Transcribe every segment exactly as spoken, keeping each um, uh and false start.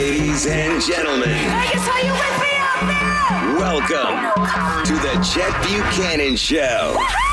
Ladies and gentlemen, Vegas, how you with me out there? welcome to the Chet Buchanan Show.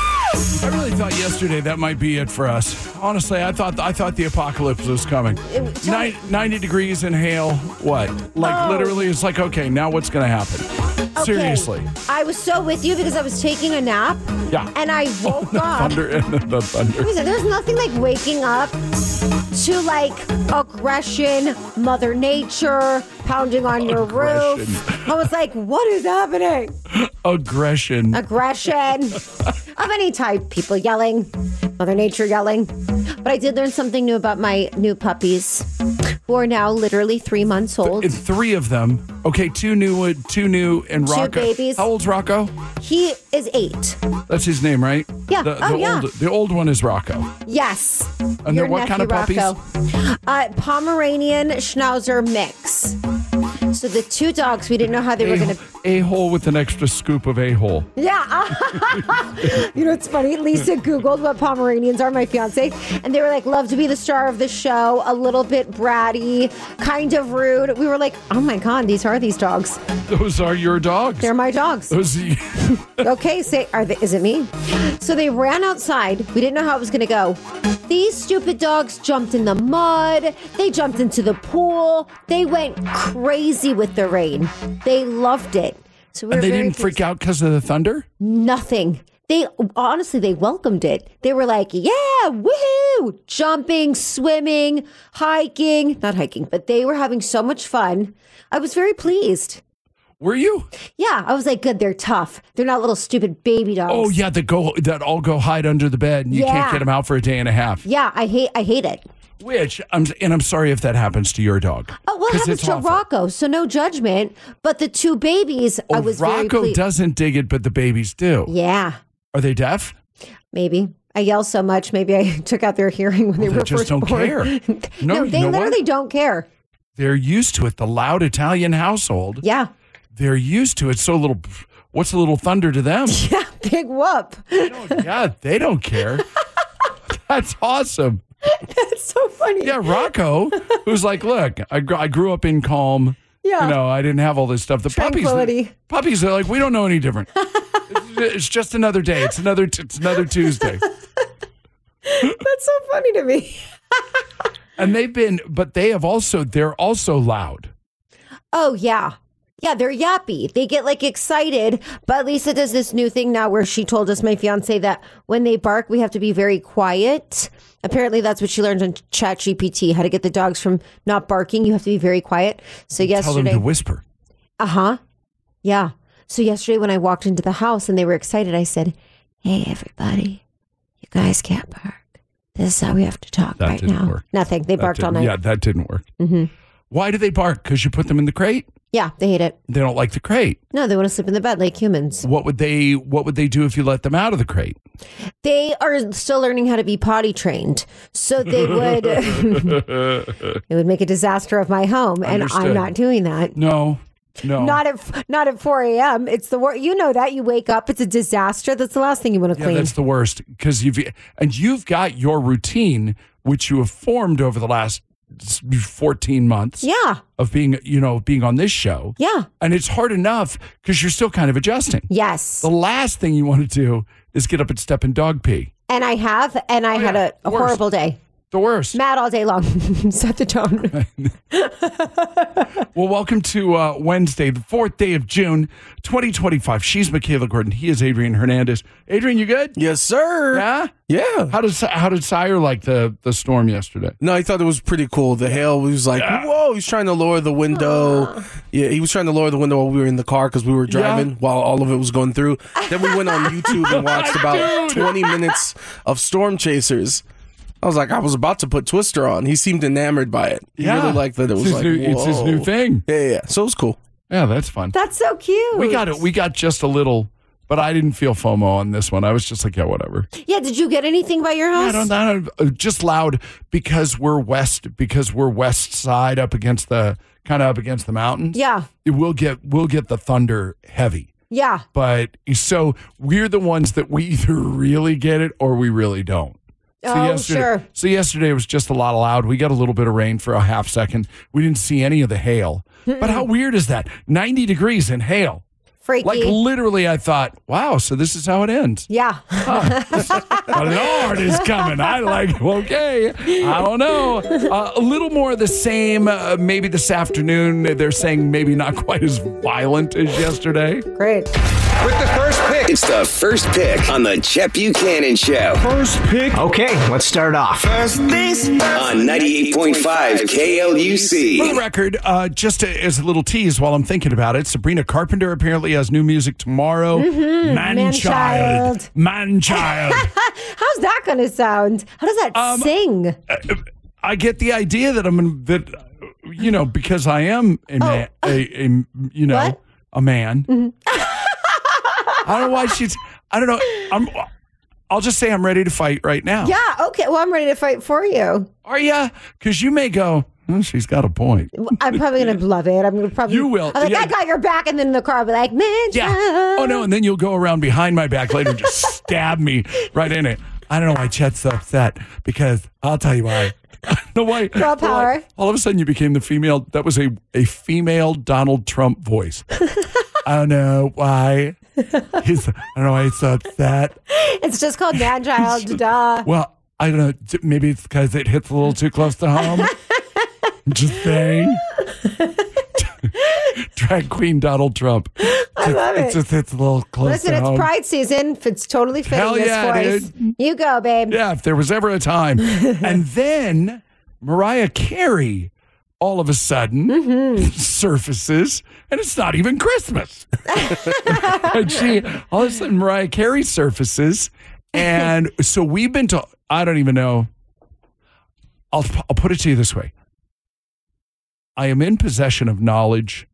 I really thought yesterday that might be it for us. Honestly, I thought I thought the apocalypse was coming. It- Nin- ninety degrees and hail. What? Like Oh. literally, it's like, okay, now what's going to happen? Okay. Seriously. I was so with you because I was taking a nap. Yeah. And I woke the up. thunder and the, the thunder. Listen, there's nothing like waking up to like aggression, Mother Nature pounding on your Aggression. roof. I was like, what is happening? Aggression. Aggression of any type. People yelling, Mother Nature yelling. But I did learn something new about my new puppies, who are now literally three months old. And three of them. Okay, two new, two new, and Two Rocco. babies. How old's Rocco? He is eight. That's his name, right? Yeah. The, Oh, the yeah. Old, the old one is Rocco. Yes. And Your they're what kind of nephew, puppies? Rocco. Uh, Pomeranian Schnauzer mix. So the two dogs, we didn't know how they were going to. A hole with an extra scoop of a hole. Yeah. You know, it's funny. Lisa Googled what Pomeranians are, my fiance, and they were like, love to be the star of the show, a little bit bratty, kind of rude. We were like, oh my God, these are these dogs. Those are your dogs. They're my dogs. Those. Okay, say, are they, is it me? So they ran outside. We didn't know how it was going to go. These stupid dogs jumped in the mud. They jumped into the pool. They went crazy with the rain. They loved it. So we And were they very didn't freak pleased. out because of the thunder? Nothing. They honestly, they welcomed it. They were like, yeah, woohoo! Jumping, swimming, hiking. Not hiking, but they were having so much fun. I was very pleased. Were you? Yeah, I was like, good, they're tough. They're not little stupid baby dogs. Oh, yeah, that go that all go hide under the bed and you Yeah. can't get them out for a day and a half. Yeah, I hate I hate it. Which, I'm, and I'm sorry if that happens to your dog. Oh, what 'Cause happens it's to awful. Rocco? So no judgment. But the two babies, I Oh, was very Rocco pleased. doesn't dig it, but the babies do. Yeah, Are they deaf? maybe. I yell so much, maybe I took out their hearing when they They were just first don't born. care. No, No, you they know what? literally don't care. They're used to it. The loud Italian household, Yeah. they're used to it. So little, what's a little thunder to them? Yeah, big whoop. Yeah, they don't care. That's awesome. That's so funny. Yeah, Rocco, who's like, look, I, gr- I grew up in calm. Yeah. You know, I didn't have all this stuff. The Tranquility. puppies, puppies are like, we don't know any different. it's, it's just another day. It's another. T- it's another Tuesday. That's so funny to me. And they've been, but they have also. They're also loud. Oh, yeah. Yeah, they're yappy. They get like excited. But Lisa does this new thing now where she told us, my fiance, that when they bark, we have to be very quiet. Apparently, that's what she learned on ChatGPT, how to get the dogs from not barking. You have to be very quiet. So Tell them yesterday. to whisper. Uh huh. Yeah. So yesterday when I walked into the house and they were excited, I said, hey, everybody, you guys can't bark. This is how we have to talk That right didn't now. work. Nothing. They That barked all didn't- night. Yeah, that didn't work. Mm-hmm. Why do they bark? Because you put them in the crate. Yeah, they hate it. They don't like the crate. No, they want to sleep in the bed like humans. What would they? What would they do if you let them out of the crate? They are still learning how to be potty trained. So they would it would make a disaster of my home. And Understood. I'm not doing that. No, no. Not at not at four a.m. It's the worst. You know that. You wake up, it's a disaster. That's the last thing you want to Yeah, clean. that's the worst because you've and you've got your routine, which you have formed over the last fourteen months. Yeah. Of being, you know, being on this show. Yeah. And it's hard enough because you're still kind of adjusting. Yes. The last thing you want to do is get up and step in dog pee. And I have, and I Oh, had yeah. a, a Worst. horrible day. The worst. Mad all day long. Set the tone. Well, welcome to uh, Wednesday, the fourth day of June, twenty twenty-five. She's Michaela Gordon. He is Adrian Hernandez. Adrian, you good? Yes, sir. Yeah? Yeah. How did how did Sire like the, the storm yesterday? No, I thought it was pretty cool. The hail, he was like, whoa, he's trying to lower the window. Yeah, he was trying to lower the window while we were in the car because we were driving Yeah. while all of it was going through. Then we went on YouTube and watched about Dude. twenty minutes of Storm Chasers. I was like, I was about to put Twister on. He seemed enamored by it. He Yeah. really liked that. It It's was his like, new- it's his new whoa. thing. Yeah, yeah, yeah. So it was cool. Yeah, that's fun. That's so cute. We got it. We got just a little, but I didn't feel FOMO on this one. I was just like, yeah, whatever. Yeah, did you get anything by your Yeah, house? I don't, I don't, uh, just loud because we're west, because we're west side up against the, kind of up against the mountains. Yeah. It will get, we'll get the thunder heavy. Yeah. But so we're the ones that we either really get it or we really don't. So Oh, yesterday, sure. So yesterday was just a lot of loud. We got a little bit of rain for a half second. We didn't see any of the hail. But how weird is that? ninety degrees and hail. Freaky. Like literally, I thought, wow, so this is how it ends. yeah. The Lord is coming. I like, okay, I don't know. Uh, a little more of the same, uh, maybe this afternoon. They're saying maybe not quite as violent as yesterday. Great. With the first pick. It's the first pick on the Chet Buchanan Show. First pick. Okay, let's start off. First things first. On ninety-eight point five K L U C. For the record, uh, just to, as a little tease while I'm thinking about it, Sabrina Carpenter apparently has new music tomorrow. Mm-hmm. Man-child. Man-child. How's that going to sound? How does that Um, sing? I get the idea that I'm that you know because I am a man, a, a you know What? a man. I don't know why she's. I don't know. I'm. I'll just say I'm ready to fight right now. Yeah, okay. Well, I'm ready to fight for you. Are ya? Because you may go. "Oh, she's got a point. I'm probably going to love it. I'm going to probably. You will. I'm like, Yeah. I got your back. And then in the car, I'll be like, man. Yeah. Oh no, and then you'll go around behind my back later and just stab me right in it. I don't know why Chet's so upset because I'll tell you why. No way. Girl power. Like, all of a sudden, you became the female. That was a a female Donald Trump voice. I don't know why. He's. I don't know why he's so upset. It's just called man child. Duh. Well, I don't know. Maybe it's because it hits a little too close to home. Just saying. Drag Queen Donald Trump. I love It it. just hits a little close Listen, to it's home. Pride season. It's totally fitting Hell this yeah, voice. You go, babe. Yeah, if there was ever a time. And then Mariah Carey all of a sudden Mm-hmm. surfaces, and it's not even Christmas. And she, all of a sudden, Mariah Carey surfaces. And so we've been to, I don't even know. I'll, I'll put it to you this way. I am in possession of knowledge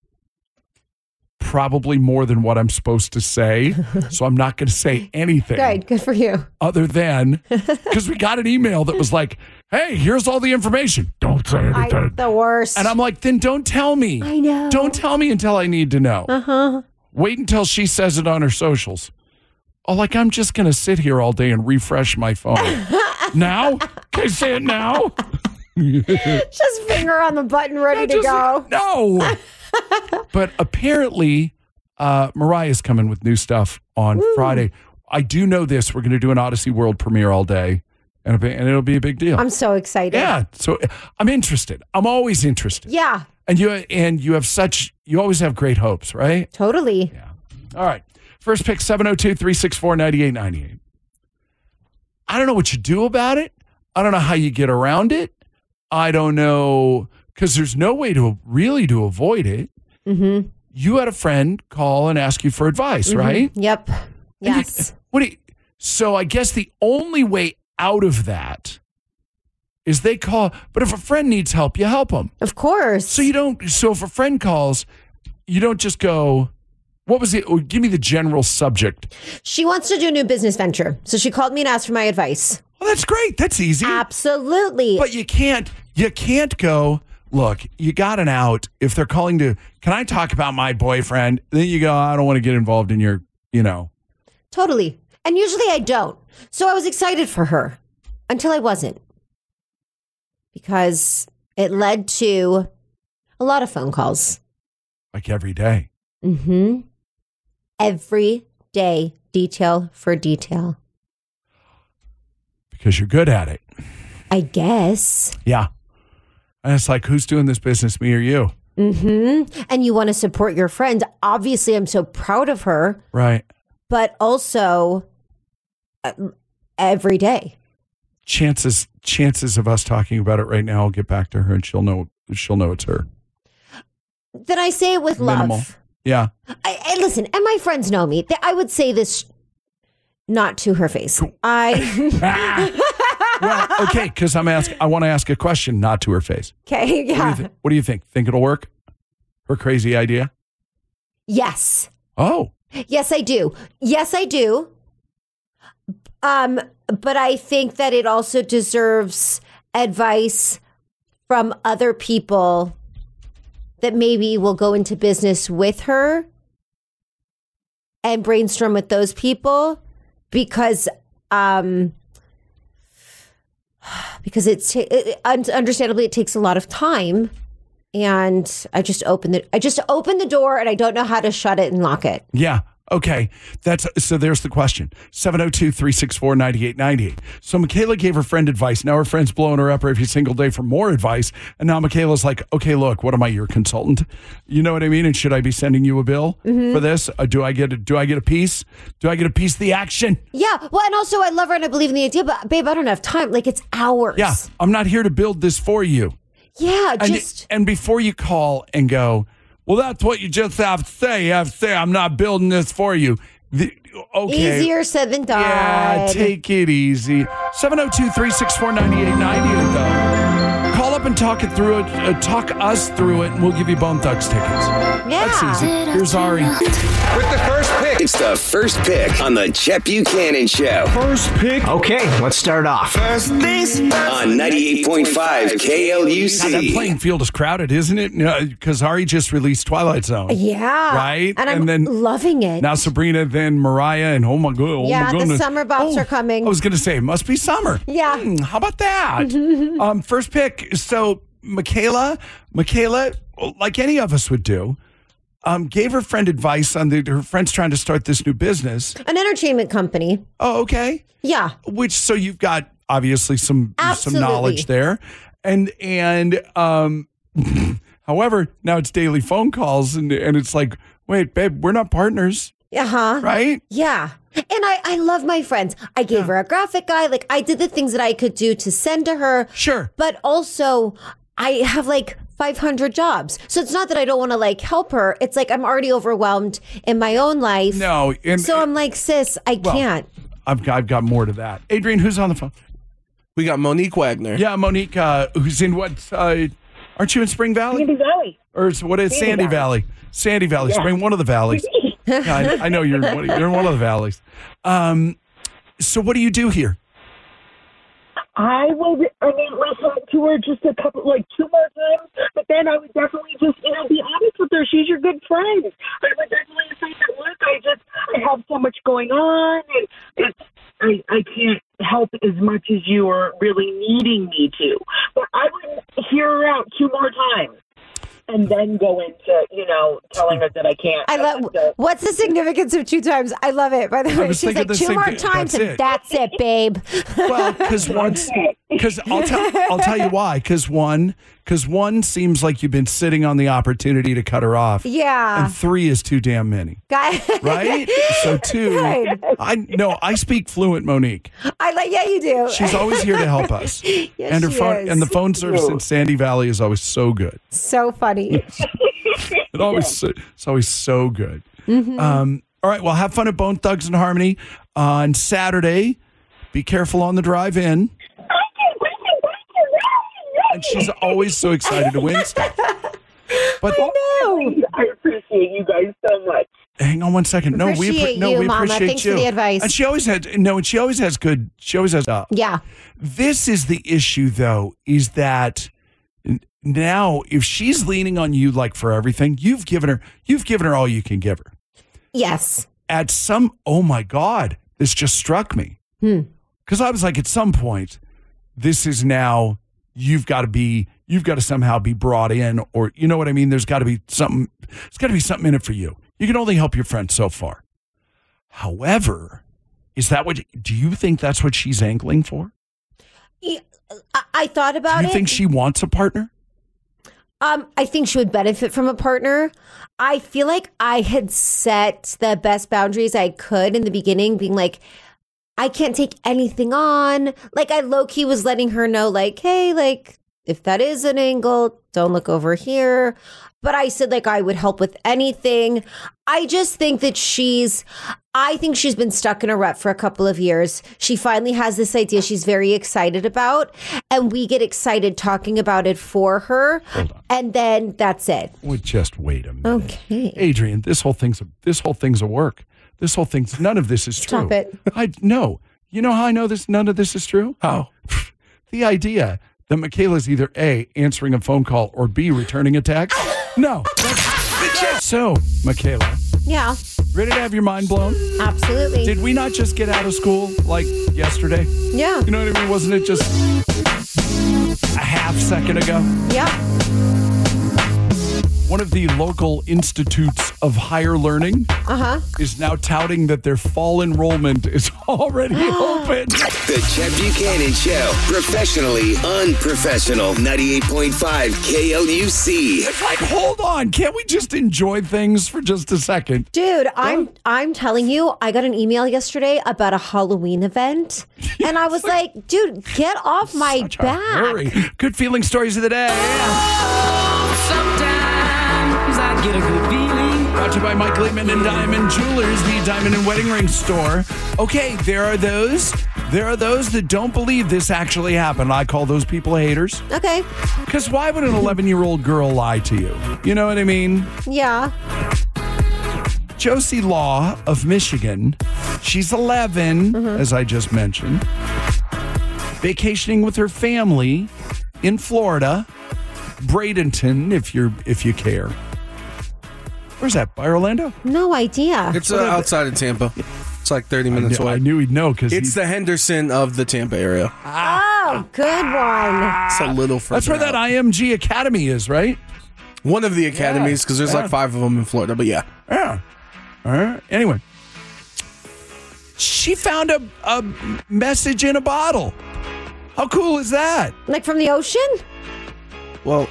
probably more than what I'm supposed to say. So I'm not going to say anything. Good. Good for you. Other than, because we got an email that was like, hey, here's all the information. Don't say I, anything. the worst. And I'm like, then don't tell me. I know. Don't tell me until I need to know. Uh-huh. Wait until she says it on her socials. Oh, like I'm just going to sit here all day and refresh my phone. Now? Can I say it now? Just finger on the button, ready to Just- go. No. But apparently, uh, Mariah's coming with new stuff on Woo. Friday. I do know this. We're going to do an Odyssey World premiere all day, and it'll be, and it'll be a big deal. I'm so excited. yeah. So I'm interested. I'm always interested. Yeah, And you and you have such, you always have great hopes, right? totally. Yeah. All right. First pick, seven oh two, three six four, nine eight nine eight. I don't know what you do about it. I don't know how you get around it. I don't know, because there's no way to really to avoid it. Mm-hmm. You had a friend call and ask you for advice, Mm-hmm. right? Yep. And Yes. you- what do you, so I guess the only way out of that is they call, but if a friend needs help, you help them. Of course. So you don't, so if a friend calls, you don't just go, what was it? Oh, give me the general subject. She wants to do a new business venture. So she called me and asked for my advice. Well, that's great. That's easy. Absolutely. But you can't, you can't go, look, you got an out. If they're calling to, can I talk about my boyfriend? Then you go, I don't want to get involved in your, you know. Totally. And usually I don't. So I was excited for her until I wasn't. Because it led to a lot of phone calls. Like every day. Mm-hmm. Every day, detail for detail. Because you're good at it. I guess. Yeah. And it's like, who's doing this business, me or you? Mm-hmm. And you want to support your friend. Obviously, I'm so proud of her, Right. but also uh, every day. Chances chances of us talking about it right now, I'll get back to her and she'll know she'll know it's her. Then I say it with Minimal. love. Yeah. I, I listen, and my friends know me. Th- I would say this not to her face. I Well, okay, because I'm ask I want to ask a question, not to her face. okay, What do, you yeah, thi- what do you think? Think it'll work? Her crazy idea? yes, Oh. yes, I do. Yes, I do. Um, but I think that it also deserves advice from other people that maybe will go into business with her and brainstorm with those people because um because it's ta- it, un- understandably it takes a lot of time, and I just open the I just open the door and I don't know how to shut it and lock it. Yeah. Okay. That's so there's the question. seven oh two, three six four, nine eight nine eight. So Michaela gave her friend advice. Now her friend's blowing her up every single day for more advice. And now Michaela's like, okay, look, what am I, your consultant? You know what I mean? And should I be sending you a bill Mm-hmm. for this? Uh, do I get a, do I get a piece? Do I get a piece of the action? Yeah. Well, and also I love her and I believe in the idea, but babe, I don't have time. Like it's hours. Yeah. I'm not here to build this for you. Yeah. And, Just and before you call and go, well, that's what you just have to say. You have to say, I'm not building this for you. The, okay. easier said than done. Yeah, take it easy. seven oh two, three six four, nine eight nine eight, though. Call up and talk it through it. Uh, talk us through it, and we'll give you Bone Thugs tickets. Yeah. That's easy. Here's Ari. With the first pick, it's the first pick on the Chet Buchanan Show First pick. Okay, let's start off. on ninety-eight point five K L U God, that C. playing field is crowded, isn't it? Because Ari just released Twilight Zone. Yeah. Right? And I'm And then- loving it. Now Sabrina, then Mariah, and oh my god, oh yeah, my the goodness. summer bops Oh, are coming. I was going to say, it must be summer. Yeah. Hmm, how about that? um, first pick. So, Michaela, Michaela, like any of us would do, um, gave her friend advice on the, her friend's trying to start this new business. An entertainment company. Oh, okay. Yeah. Which, so you've got obviously some Absolutely. some knowledge there, and and um, however, now it's daily phone calls, and and it's like, wait, babe, we're not partners, Uh huh. right? Yeah. And I, I love my friends. I gave her a graphic guide. Like, I did the things that I could do to send to her. Sure. But also, I have like five hundred jobs. So it's not that I don't want to like help her. It's like I'm already overwhelmed in my own life. No, and So I'm like, sis, I well, can't. I've got, I've got more to that. Adrian, who's on the phone? We got Monique Wagner. Yeah, Monique, uh, who's in what? Uh, aren't you in Spring Valley? Sandy Valley. Or is, what is Sandy, Sandy Valley? Valley. Sandy Valley, Spring, one of the valleys. Yeah, I, I know you're one, you're in one of the valleys. Um, so what do you do here? I would, I mean, listen to her just a couple, like two more times, but then I would definitely just, you know, be honest with her. She's your good friend. I would definitely say that, look, I just, I have so much going on, and it's, I, I can't help as much as you are really needing me to. But I would hear her out two more times. And then go into, you know, telling her that I can't. I love. What's the significance of two times? I love it. By the way, was she's thinking like the two same more thing. times, That's and it. that's it, babe. Well, because once, because I'll tell, I'll tell you why. Because one, because one seems like you've been sitting on the opportunity to cut her off. Yeah. And three is too damn many. Guy- Right? So two, Good. I no, I speak fluent Monique. I like. Yeah, you do. She's always here to help us. Yes, and her she phone is. and the phone service in Sandy Valley is always so good. So funny. It always it's always so good. Mm-hmm. Um, all right, well, have fun at Bone Thugs and Harmony on Saturday. Be careful on the drive in. And she's always so excited to win stuff. But No. I appreciate you guys so much. hang on one second. No, we Appreciate appre- no, you, we Mama. appreciate Thanks for you. the advice. And she always has no, and she always has good. She always has. Uh, Yeah. This is the issue, though, is that n- now if she's leaning on you like for everything, you've given her, you've given her all you can give her. Yes. At some, oh my God, this just struck me. Because I was like, at some point, this is now, you've got to be, you've got to somehow be brought in, or you know what I mean? There's got to be something, there's got to be something in it for you. You can only help your friend so far. However, is that what, do you think that's what she's angling for? I, I thought about Do you it. think she wants a partner? Um, I think she would benefit from a partner. I feel like I had set the best boundaries I could in the beginning, being like, I can't take anything on. Like, I low key was letting her know, like, hey, like, if that is an angle, don't look over here. But I said, like, I would help with anything. I just think that she's, I think she's been stuck in a rut for a couple of years. She finally has this idea she's very excited about, and we get excited talking about it for her. And then that's it. Well, just wait a minute. Okay. Adrian, this whole thing's a, this whole thing's a work. This whole thing's, none of this is true. Stop it. I no. You know how I know this? None of this is true. How? The idea that Michaela's either A, answering a phone call, or B, returning a text. No. So, Michaela, Yeah, Ready to have your mind blown? absolutely. Did we not just get out of school like yesterday? yeah. You know what I mean? Wasn't it just a half second ago? Yeah. One of the local institutes of higher learning Uh-huh. is now touting that their fall enrollment is already open. The Chet Buchanan Show. Professionally unprofessional. ninety-eight point five K L U C. It's like, hold on. Can't we just enjoy things for just a second? Dude, I'm I'm telling you, I got an email yesterday about a Halloween event. And I was like, dude, get off my Such a back. hurry. Good feeling stories of the day. Sometimes I get a good feeling. Brought to you by Mike Lehman and Diamond Jewelers, the diamond and wedding ring store. Okay, there are those. There are those that don't believe this actually happened. I call those people haters. Okay. Because why would an eleven-year-old girl lie to you? You know what I mean? Yeah. Josie Law of Michigan. She's eleven, as I just mentioned. Vacationing with her family in Florida. Bradenton, if you're if you care. Where's that? By Orlando? No idea. It's uh, outside of Tampa. It's like thirty I minutes knew, away. I knew he'd know because It's the Henderson of the Tampa area. Oh, good one. It's a little further that's where that out. I M G Academy is, right? One of the academies, because there's Yeah. like five of them in Florida. But yeah. Yeah. All right. Anyway, she found a, a message in a bottle. How cool is that? Like from the ocean? Well,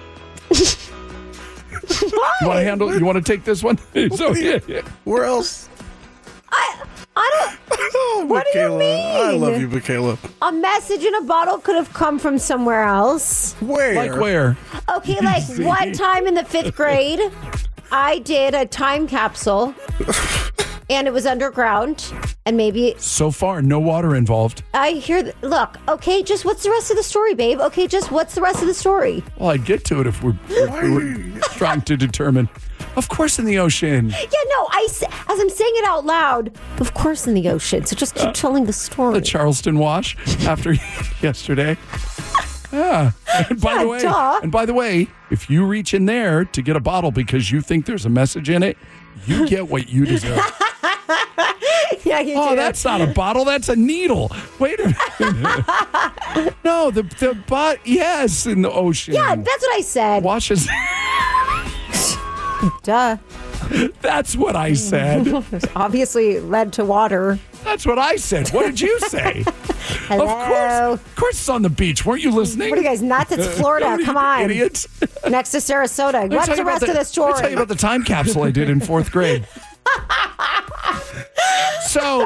You want to handle? You want to take this one? So, yeah, yeah. where else? I I Oh, What do you Michaela. I mean? love you, Michaela. don't a message in a bottle could have come from somewhere else. Where? Like where? Okay, like one time in the fifth grade, I did a time capsule and it was underground. And maybe So far, no water involved. I hear, th- look, okay, just what's the rest of the story, babe? Okay, just what's the rest of the story? Well, I'd get to it if we're, if we were trying to determine. Of course, in the ocean. Yeah, no, I, s- as I'm saying it out loud, of course in the ocean. So just keep telling the story. The Charleston wash after yesterday. Yeah. And by Yeah, the way, duh. and by the way, if you reach in there to get a bottle because you think there's a message in it, you get what you deserve. Yeah, you Oh, do. that's not a bottle. That's a needle. Wait a minute. No, the the bot. Yes, in the ocean. Yeah, that's what I said. Washes. Duh. That's what I said. Obviously led to water. That's what I said. What did you say? Hello. Of course, of course, it's on the beach. Weren't you listening? What are you guys nuts? It's Florida. Come on. idiots. Next to Sarasota. Let me What's tell the you about rest of the Let me tell story? you about the time capsule I did in fourth grade. So,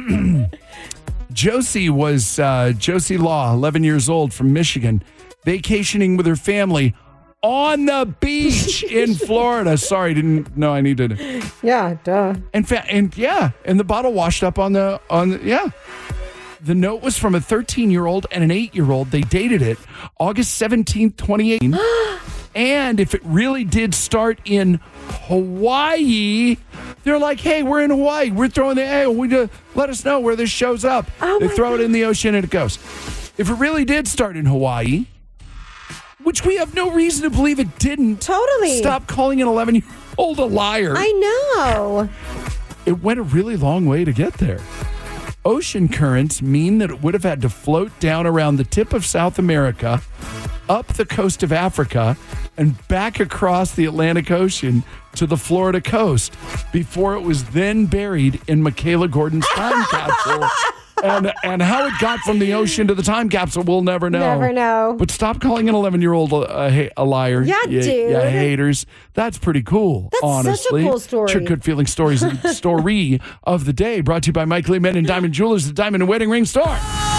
Josie was uh, Josie Law, eleven years old, from Michigan, vacationing with her family on the beach in Florida. Sorry, didn't know I needed it. Yeah, duh. And fa- and yeah, and the bottle washed up on the on the, yeah. The note was from a thirteen-year-old and an eight-year-old. They dated it August seventeenth, twenty eighteen. And if it really did start in Hawaii, they're like, hey, we're in Hawaii. We're throwing the, hey, we do, let us know where this shows up. Oh they my throw it in the ocean and it goes. If it really did start in Hawaii, which we have no reason to believe it didn't. Totally. Stop calling an eleven-year-old a liar. I know. It went a really long way to get there. Ocean currents mean that it would have had to float down around the tip of South America, up the coast of Africa, and back across the Atlantic Ocean to the Florida coast before it was then buried in Michaela Gordon's time capsule. And and how it got from the ocean to the time capsule, we'll never know. Never know. But stop calling an eleven-year-old a, a, a liar. Yeah, you, dude. You haters. That's pretty cool, That's such a honestly. cool story. Sure, good feeling stories. Story of the day brought to you by Mike Lehman and Diamond Jewelers, the Diamond and Wedding Ring Store.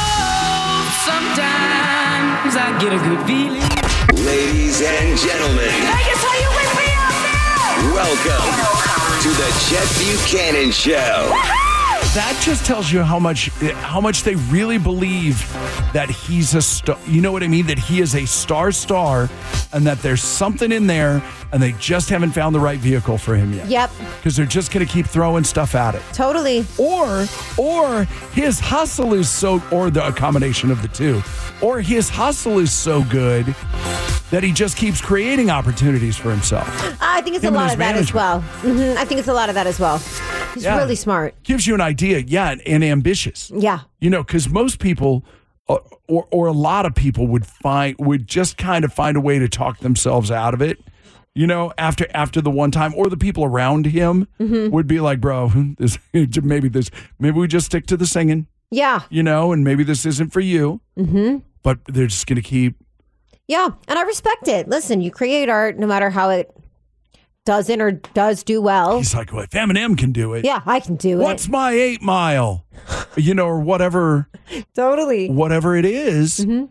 Sometimes I get a good feeling. Ladies and gentlemen, Vegas, are you with me out there? welcome to the Chet Buchanan Show. That just tells you how much how much they really believe that he's a star. You know what I mean? That he is a star star and that there's something in there and they just haven't found the right vehicle for him yet. Yep. Because they're just going to keep throwing stuff at it. Totally. Or or his hustle is so, or the a combination of the two, or his hustle is so good that he just keeps creating opportunities for himself. Uh, think it's Him a and lot his of that as well. hmm I think it's a lot of that as well. He's Yeah. really smart. Gives you an idea, yeah, and, and ambitious. Yeah. You know, because most people, or, or or a lot of people would find would just kind of find a way to talk themselves out of it. You know, after after the one time, or the people around him Mm-hmm. would be like, "Bro, this maybe this maybe we just stick to the singing." Yeah. You know, and maybe this isn't for you. Mm-hmm. But they're just going to keep. Yeah. And I respect it. Listen, you create art no matter how it doesn't or does do well. He's like, "Well, if Eminem can do it, Yeah, I can do what's it. my eight mile?" You know, or whatever, Totally. whatever it is. Mm-hmm.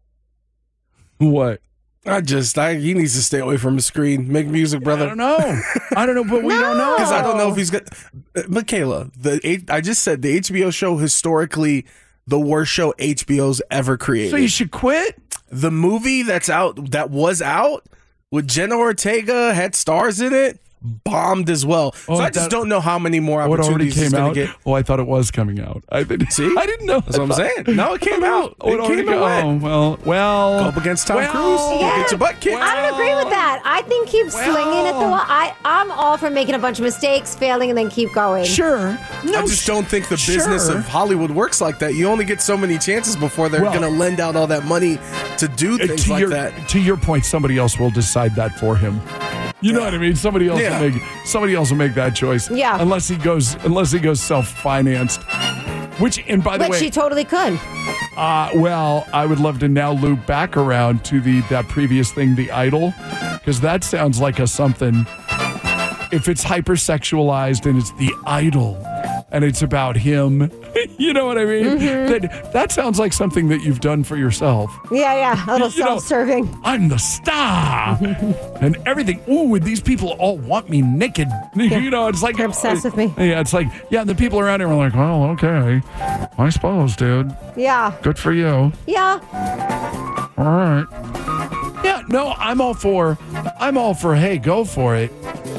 What? I just, I, he needs to stay away from the screen. Make music, I brother. don't know. I don't know, but we don't know. Because I don't know if he's got. Uh, Michaela, the H- I just said the H B O show historically the worst show H B O's ever created. So you should quit? The movie that's out, that was out with Jenna Ortega, had stars in it, bombed as well. Oh, so I just that- don't know how many more Oh, it already opportunities he's came going out? to get. Oh, I thought it was coming out. I didn't See? I didn't know. That's what I'm saying. No, it came out. Oh, it, It already came go- out. oh, well, well. Go up against Tom well, Cruise. Yeah. Get your butt kicked. Well, I don't agree with that. I think keep swinging at the wall. I, I'm all for making a bunch of mistakes, failing, and then keep going. Sure. No, I just don't think the sure. business of Hollywood works like that. You only get so many chances before they're Well- going to lend out all that money to do Uh, things to like your, that. To your point, somebody else will decide that for him. You know what I mean? Somebody else Yeah. will make somebody else will make that choice. Yeah. Unless he goes unless he goes self-financed. Which and by the Which way, she totally could. Uh, well, I would love to now loop back around to the that previous thing, The Idol, because that sounds like a something. If it's hypersexualized and it's The Idol, and it's about him, you know what I mean? Mm-hmm. That that sounds like something that you've done for yourself. Yeah, yeah. A little You know, self-serving. I'm the star, and everything. Ooh, and these people all want me naked. You know, it's like They're obsessed with me. Yeah, it's like yeah. The people around here are like, well, okay, I suppose, dude. Yeah. Good for you. Yeah. All right. Yeah, no, I'm all for I'm all for hey, go for it.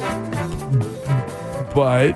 But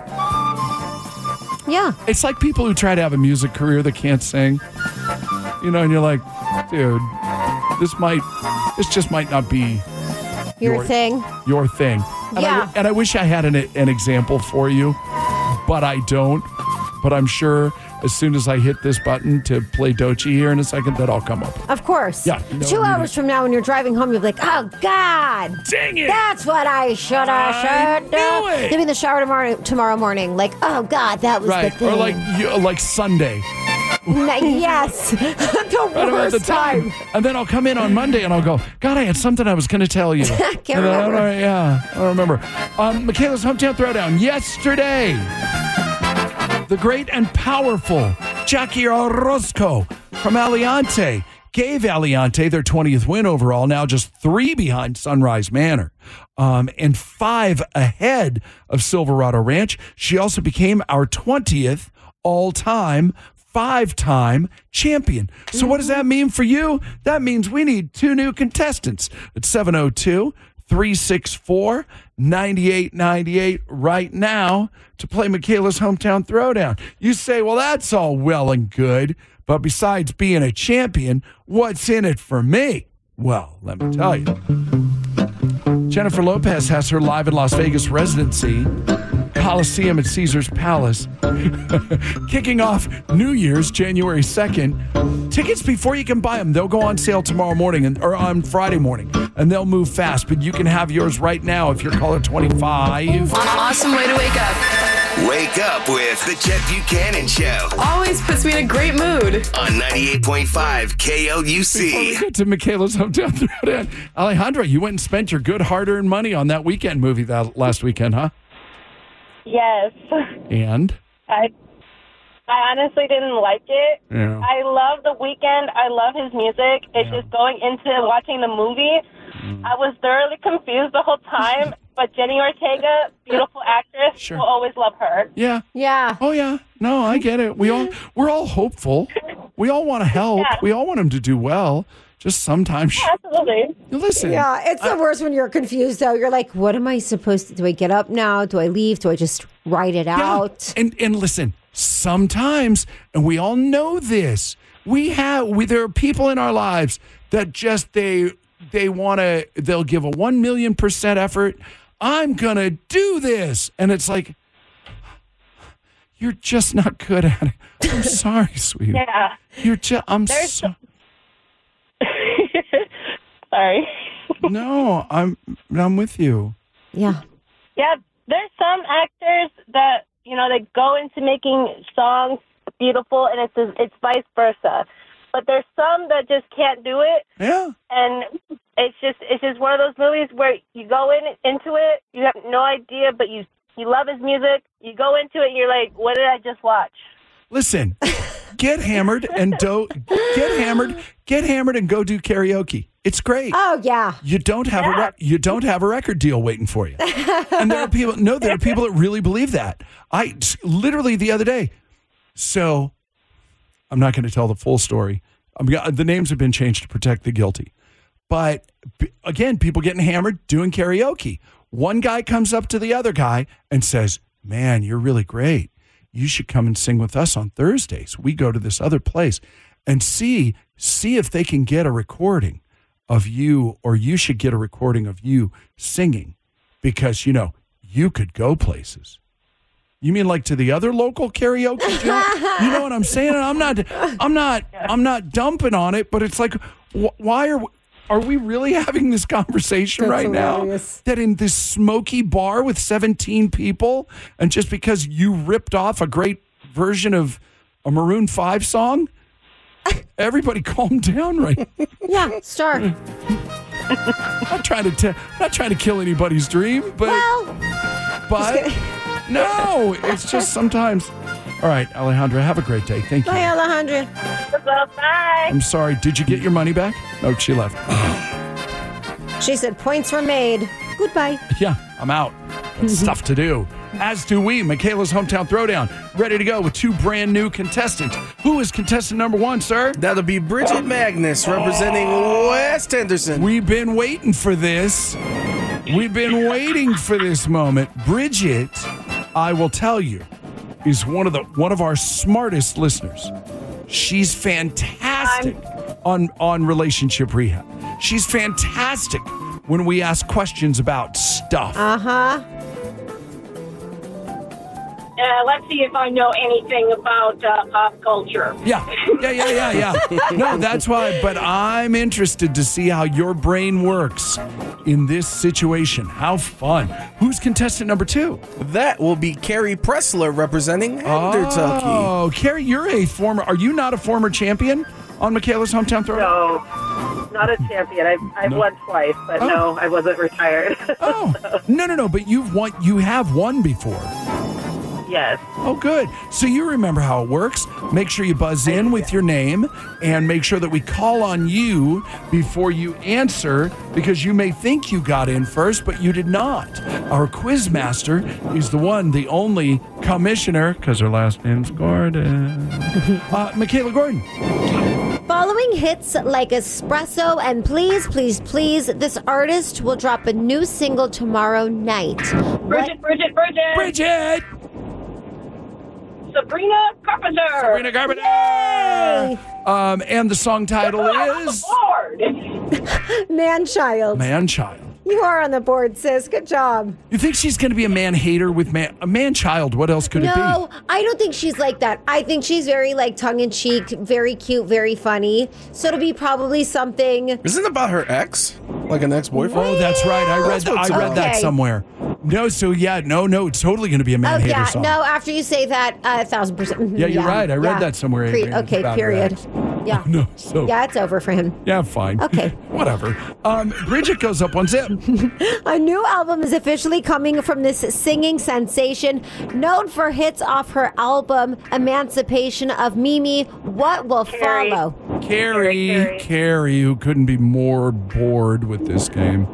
Yeah. it's like people who try to have a music career that can't sing. You know, and you're like, dude, this might this just might not be Your, Your- thing. your thing. And Yeah. I, and I wish I had an an example for you, but I don't. But I'm sure as soon as I hit this button to play Doechii here in a second, that all come up. Of course. Yeah, no, Two I mean hours it. from now when you're driving home, you'll be like, oh, God. Dang it! That's what I should have I should knew do. it. Maybe in the shower tomorrow tomorrow morning. Like, oh, God, that was the Right, thing. or like you, like Sunday. Na- yes. the Right about the worst time. time. And then I'll come in on Monday and I'll go, God, I had something I was going to tell you. Can't And then I don't remember. know- yeah, I don't remember. Um, Michaela's Hometown Throwdown. Yesterday, the great and powerful Jackie Orozco from Aliante gave Aliante their twentieth win overall, now just three behind Sunrise Manor. Um, and five ahead of Silverado Ranch. She also became our twentieth all-time five-time champion. So what does that mean for you? That means we need two new contestants at seven oh two, three six four, nine eight nine eight right now to play Michaela's Hometown Throwdown. You say, well, that's all well and good, but besides being a champion, what's in it for me? Well, let me tell you. Jennifer Lopez has her live in Las Vegas residency, Coliseum at Caesar's Palace, kicking off New Year's, January second. Tickets, before you can buy them, they'll go on sale tomorrow morning and, or on Friday morning, and they'll move fast, but you can have yours right now if you're caller twenty-five. Awesome way to wake up. Wake up with the Chet Buchanan Show Always puts me in a great mood. on ninety-eight point five K L U Before we C. get to Michaela's Hometown Throwdown, Alejandra, you went and spent your good hard-earned money on that weekend movie that last weekend, huh? Yes. And? I I honestly didn't like it. Yeah. I love The Weeknd. I love his music. It's just going into watching the movie. Mm. I was thoroughly confused the whole time, but Jenny Ortega, beautiful actress, Sure. will always love her. Yeah. Yeah. Oh yeah, no, I get it. We all we're all hopeful. We all want to help. Yeah. We all want them to do well. Just sometimes, Absolutely. listen. Yeah, it's the worst when you're confused, though. You're like, what am I supposed to do? I get up now? Do I leave? Do I just write it Yeah. out? And and listen, sometimes, and we all know this. We have we there are people in our lives that just they they want to they'll give a one million percent effort I'm going to do this. And it's like, you're just not good at it. I'm sorry, sweetie. Yeah. You're just, I'm There's so. Sorry. No, I'm, I'm with you. Yeah. Yeah, there's some actors that, you know, they go into making songs beautiful, and it's it's vice versa. But there's some that just can't do it. Yeah. And it's just it's just one of those movies where you go in into it, you have no idea, but you you love his music. You go into it, and you're like, what did I just watch? Listen, get hammered and do get hammered, get hammered and go do karaoke. It's great. Oh yeah. You don't have a rec- you don't have a record deal waiting for you. And there are people no, there are people that really believe that. I literally the other day. So I'm not going to tell the full story. I'm, the names have been changed to protect the guilty. But again, people getting hammered doing karaoke. One guy comes up to the other guy and says, "Man, you're really great. You should come and sing with us on Thursdays. We go to this other place and see see if they can get a recording of you, or you should get a recording of you singing, because, you know, you could go places." You mean like to the other local karaoke joint? You know what I'm saying? I'm not, I'm not, I'm not dumping on it, but it's like, wh- why are, are we really having this conversation That's right hilarious. now? That in this smoky bar with seventeen people, and just because you ripped off a great version of a Maroon five song, everybody calm down, right? Yeah, start. not trying to, t- not trying to kill anybody's dream, but, Well, but. No, it's just sometimes. All right, Alejandra, have a great day. Thank you. bye, Alejandra. Bye. I'm sorry. Did you get your money back? No, she left. She said points were made. Goodbye. Yeah, I'm out. Got stuff to do. As do we. Michaela's Hometown Throwdown. Ready to go with two brand new contestants. Who is contestant number one, sir? That'll be Bridget Magnus representing West Henderson. We've been waiting for this. We've been waiting for this moment. Bridget, I will tell you, is one of the one of our smartest listeners. She's fantastic on, on relationship rehab. She's fantastic when we ask questions about stuff. Uh-huh. Uh, let's see if I know anything about uh, pop culture. Yeah, yeah, yeah, yeah, yeah. No, that's why. But I'm interested to see how your brain works in this situation. How fun. Who's contestant number two? That will be Carrie Pressler representing Hendertucky. Oh, Carrie, you're a former, are you not a former champion on Michaela's Hometown Throwdown? No, not a champion. I've, I've No. won twice, but Oh. no, I wasn't retired. Oh, no, no, no, but you've won, you have won before. Yes. Oh, good. So you remember how it works. Make sure you buzz in with your name and make sure that we call on you before you answer, because you may think you got in first, but you did not. Our quiz master is the one, the only commissioner, because her last name's Gordon. Uh, Michaela Gordon. Following hits like Espresso and Please, Please, Please, this artist will drop a new single tomorrow night. Bridget, Bridget, Bridget. Bridget. Sabrina Carpenter. Sabrina Carpenter. Yay! Um, and the song title is Man-child. Man-Child. You are on the board, sis. Good job. You think she's going to be a man-hater with man, a man-child? What else could it be? No, I don't think she's like that. I think she's very like tongue-in-cheek, very cute, very funny. So it'll be probably something. Isn't it about her ex? Like an ex-boyfriend? Oh, that's right. I read That's what's I read up. that Okay. somewhere. No, so yeah, no, no, it's totally going to be a Oh man-hater yeah, song. no. After you say that, uh, a thousand percent. mhm, Yeah, you're right. I read yeah. that somewhere, Pre- Adrian, okay, about her period. ex. Yeah. No, so Yeah, it's over for him. yeah, fine. Okay. Whatever. Um, Bridget goes up one zip. A new album is officially coming from this singing sensation, known for hits off her album Emancipation of Mimi. What will Carrie. follow? Carrie, Carrie. Carrie, who couldn't be more bored with this game.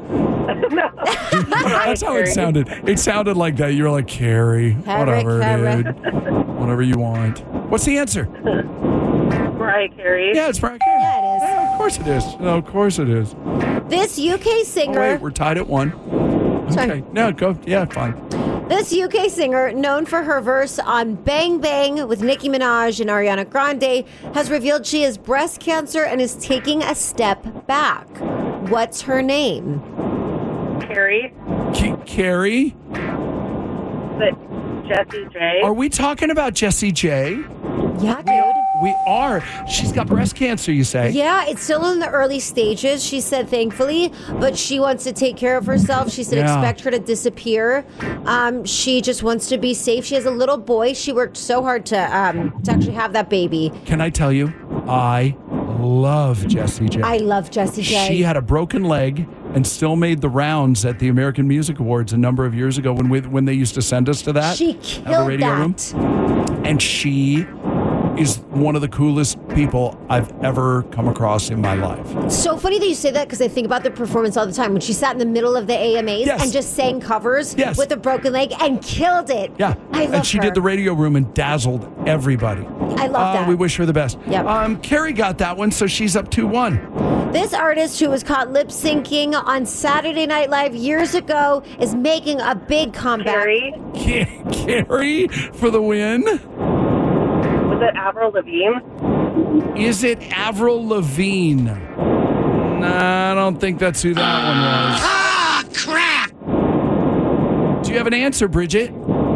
That's how it sounded. It sounded like that. You were like, Carrie, Carrie, whatever, Carrie. dude. Whatever you want. What's the answer? Mariah Carey. Yeah, it's Mariah Carey. Yeah, it is. Yeah, of course it is. No, of course it is. This U K Oh, singer. wait, we're tied at one. Sorry. Okay. No, go. Yeah, fine. This U K singer, known for her verse on Bang Bang with Nicki Minaj and Ariana Grande, has revealed she has breast cancer and is taking a step back. What's her name? Carrie. K- Carrie, But Jessie J. are we talking about Jessie J? Yeah, dude. We are. She's got breast cancer, you say? Yeah, it's still in the early stages, she said, thankfully, but she wants to take care of herself. She said, Yeah. expect her to disappear. Um, she just wants to be safe. She has a little boy. She worked so hard to um, to actually have that baby. Can I tell you, I love Jessie J. I love Jessie J. She had a broken leg and still made the rounds at the American Music Awards a number of years ago when we, when they used to send us to that. She at the killed radio that. room. And she is one of the coolest people I've ever come across in my life. It's so funny that you say that because I think about the performance all the time when she sat in the middle of the A M As Yes. and just sang covers Yes. with a broken leg and killed it. Yeah. I love and she her. did the radio room and dazzled everybody. I love Uh, that. we wish her the best. Yep. Um, Carrie got that one, so she's up two one. This artist who was caught lip syncing on Saturday Night Live years ago is making a big comeback. Carrie. Carrie for the win. Was it Avril Lavigne? Is it Avril Lavigne? Nah, I don't think that's who that one was. Ah, crap! Do you have an answer, Bridget?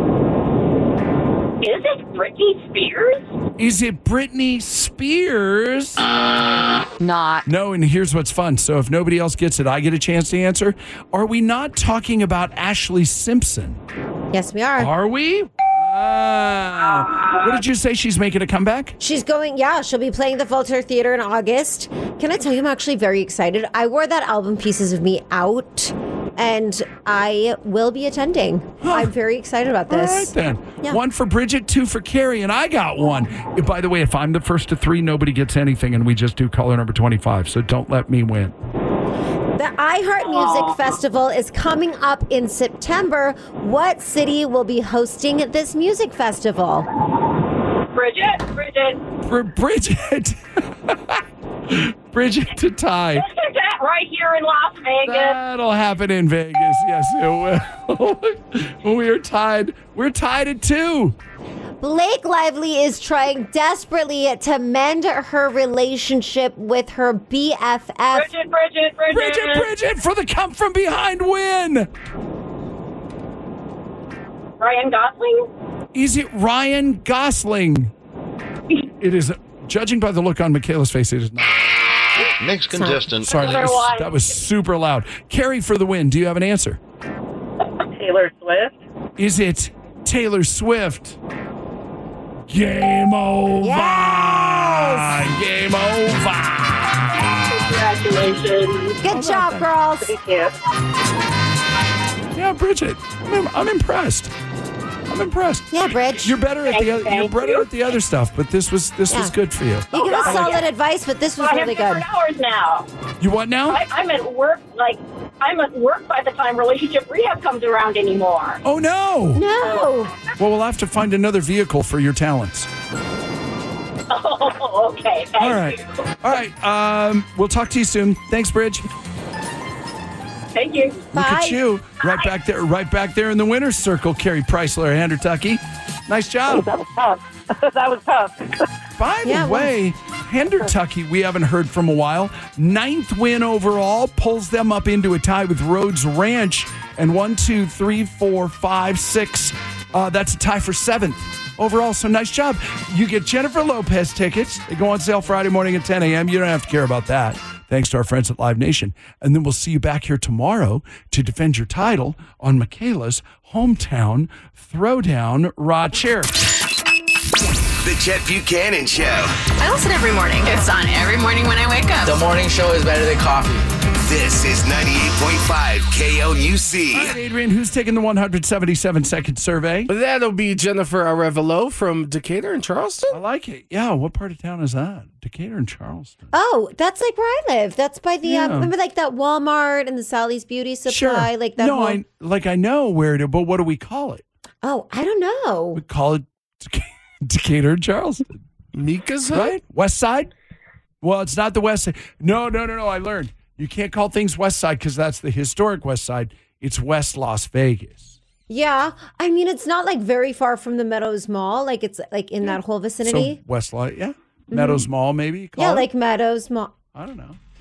Is it Britney Spears? Is it Britney Spears? Not. No, and here's what's fun. So if nobody else gets it, I get a chance to answer. Are we not talking about Ashley Simpson? Yes, we are. Are we? Ah. What did you say? She's making a comeback? She's going, yeah, she'll be playing the Voltaire Theater in August. Can I tell you, I'm actually very excited. I wore that album Pieces of Me out, and I will be attending. I'm very excited about All this. right, then. Yeah. One for Bridget, two for Carrie, and I got one. Uh, By the way, if I'm the first to three, nobody gets anything, and we just do color number twenty-five, so don't let me win. The iHeart Music Festival is coming up in September. What city will be hosting this music festival? Bridget? Bridget. For Bridget. Bridget to tie. Isn't that right here in Las Vegas? That'll happen in Vegas. Yes, it will. When we are tied, we're tied at two. Blake Lively is trying desperately to mend her relationship with her B F F. Bridget, Bridget, Bridget. Bridget, Bridget for the come from behind win. Ryan Gosling? Is it Ryan Gosling? It is, judging by the look on Michaela's face, it is not. Next contestant. Sorry, that was, that was super loud. Carrie for the win. Do you have an answer? Taylor Swift? Is it Taylor Swift? Game over. Yes! Game over. Congratulations. Good job, girls. Thank you. Yeah, Bridget, I'm, I'm impressed. I'm impressed. Yeah, Bridge. You're better at the other, you're Thank better you. at the other stuff, but this was this was Yeah. good for you. You give us solid advice, but this was I have really good. different hours now. You what now? I, I'm at work, like, I'm at work by the time relationship rehab comes around anymore. Oh no! No. Well, we'll have to find another vehicle for your talents. Oh, okay. Thank All right, you. all right. Um, we'll talk to you soon. Thanks, Bridge. Thank you. Look Bye. at you, right back there, right back there in the winner's circle. Carrie Preisler, Hendertucky. Nice job. That was tough. That was tough. By the Yeah, well- way, Hendertucky, we haven't heard from a while. Ninth win overall, pulls them up into a tie with Rhodes Ranch. And one, two, three, four, five, six. Uh, that's a tie for seventh overall. So nice job. You get Jennifer Lopez tickets. They go on sale Friday morning at ten a.m. You don't have to care about that. Thanks to our friends at Live Nation. And then we'll see you back here tomorrow to defend your title on Michaela's hometown throwdown raw chair. The Chet Buchanan Show. I listen every morning. It's on every morning when I wake up. The morning show is better than coffee. This is ninety-eight point five K L U C. All right, Adrian, who's taking the one hundred seventy-seven second survey? That'll be Jennifer Arevalo from Decatur and Charleston. I like it. Yeah, what part of town is that? Decatur and Charleston. Oh, that's like where I live. That's by the, um, Yeah. remember like that Walmart and the Sally's Beauty Supply? Sure. Like that no, whole- I like I know where to, but what do we call it? Oh, I don't know. We call it Deca- Decatur and Charleston, Mika's Hut? right? West Side. Well, it's not the West Side. No, no, no, no. I learned you can't call things West Side because that's the historic West Side. It's West Las Vegas. Yeah. I mean, it's not like very far from the Meadows Mall. Like it's like in that whole vicinity. So West Las, yeah, Meadows Mall, maybe. you call Yeah, it? like Meadows Mall. I don't know.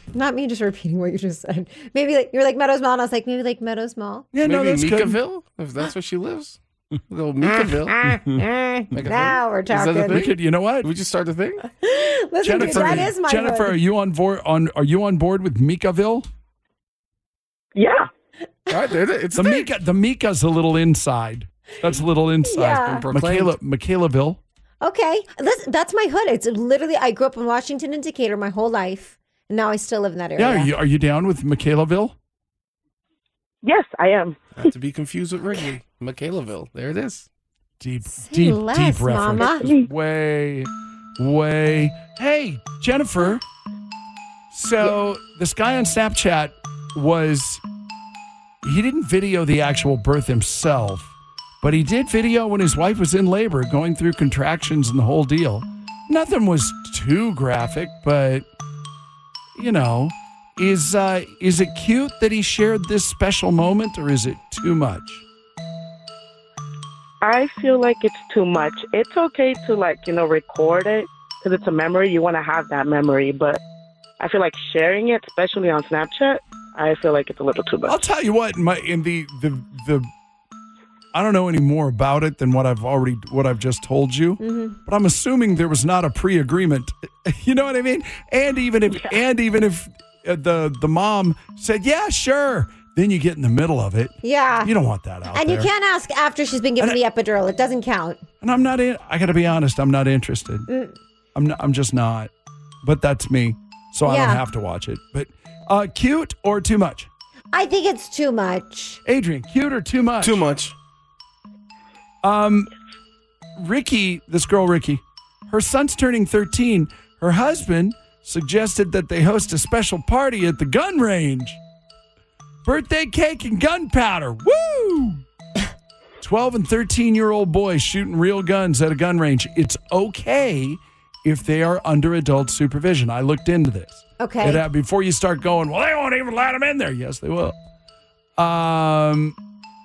Not me just repeating what you just said. Maybe like you're like Meadows Mall, and I was like, maybe like Meadows Mall. Yeah, no, Maybe that's good. Meekaville, if that's where she lives. Little Meekaville. Now we're Is that a talking. thing? Wicked, you know what? We just start the thing? Listen, dude, Jennifer, that is my Jennifer, hood. are you on board? On are you on board with Meekaville? Yeah. All right, there it is. It's The Mika, the Mika's a little inside. That's a little inside. Yeah. Michaela, Michaelaville. Okay, listen, that's my hood. It's literally I grew up in Washington and Decatur my whole life, and now I still live in that area. Yeah, are you, are you down with Michaelaville? Yes, I am. Not to be confused with Wrigley. Michaelaville. There it is. Deep, Say deep, less, deep reference. Mama. Way, way. Hey, Jennifer. So this guy on Snapchat was, he didn't video the actual birth himself, but he did video when his wife was in labor, going through contractions and the whole deal. Nothing was too graphic, but, you know, is uh, is it cute that he shared this special moment, or is it too much? I feel like it's too much. It's okay to, like, you know, record it because it's a memory. You want to have that memory. But I feel like sharing it, especially on Snapchat, I feel like it's a little too much. I'll tell you what, in, my, in the, the, the, I don't know any more about it than what I've already, what I've just told you, Mm-hmm. but I'm assuming there was not a pre-agreement. You know what I mean? And even if, yeah. and even if the, the mom said, yeah, sure. Then you get in the middle of it. Yeah. You don't want that out And there. you can't ask after she's been given And the epidural. It doesn't count. And I'm not in, I got to be honest, I'm not interested. Mm. I'm not, I'm just not. But that's me. So I Yeah. don't have to watch it. But uh, cute or too much? I think it's too much. Adrian, cute or too much? Too much. Um, Ricky, this girl Ricky, her son's turning thirteen. Her husband suggested that they host a special party at the gun range. Birthday cake and gunpowder. Woo! twelve and thirteen-year-old boys shooting real guns at a gun range. It's okay if they are under adult supervision. I looked into this. Okay. It, uh, before you start going, well, they won't even let them in there. Yes, they will. Um,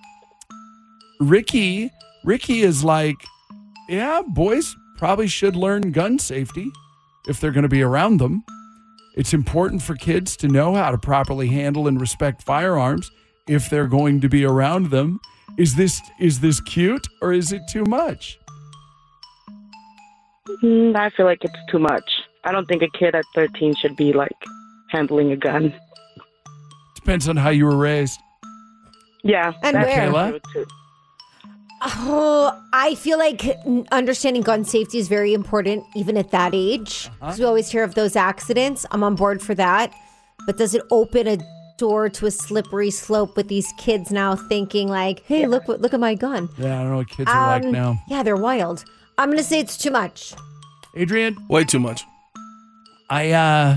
Ricky, Ricky is like, yeah, boys probably should learn gun safety if they're going to be around them. It's important for kids to know how to properly handle and respect firearms if they're going to be around them. Is this is this cute or is it too much? Mm, I feel like it's too much. I don't think a kid at thirteen should be, like, handling a gun. Depends on how you were raised. Yeah. And that's where? true, too. Oh, I feel like understanding gun safety is very important, even at that age. Because we always hear of those accidents. I'm on board for that. But does it open a door to a slippery slope with these kids now thinking like, hey, look what look at my gun? Yeah, I don't know what kids are like Um, now. Yeah, they're wild. I'm going to say it's too much. Adrian? Way too much. I uh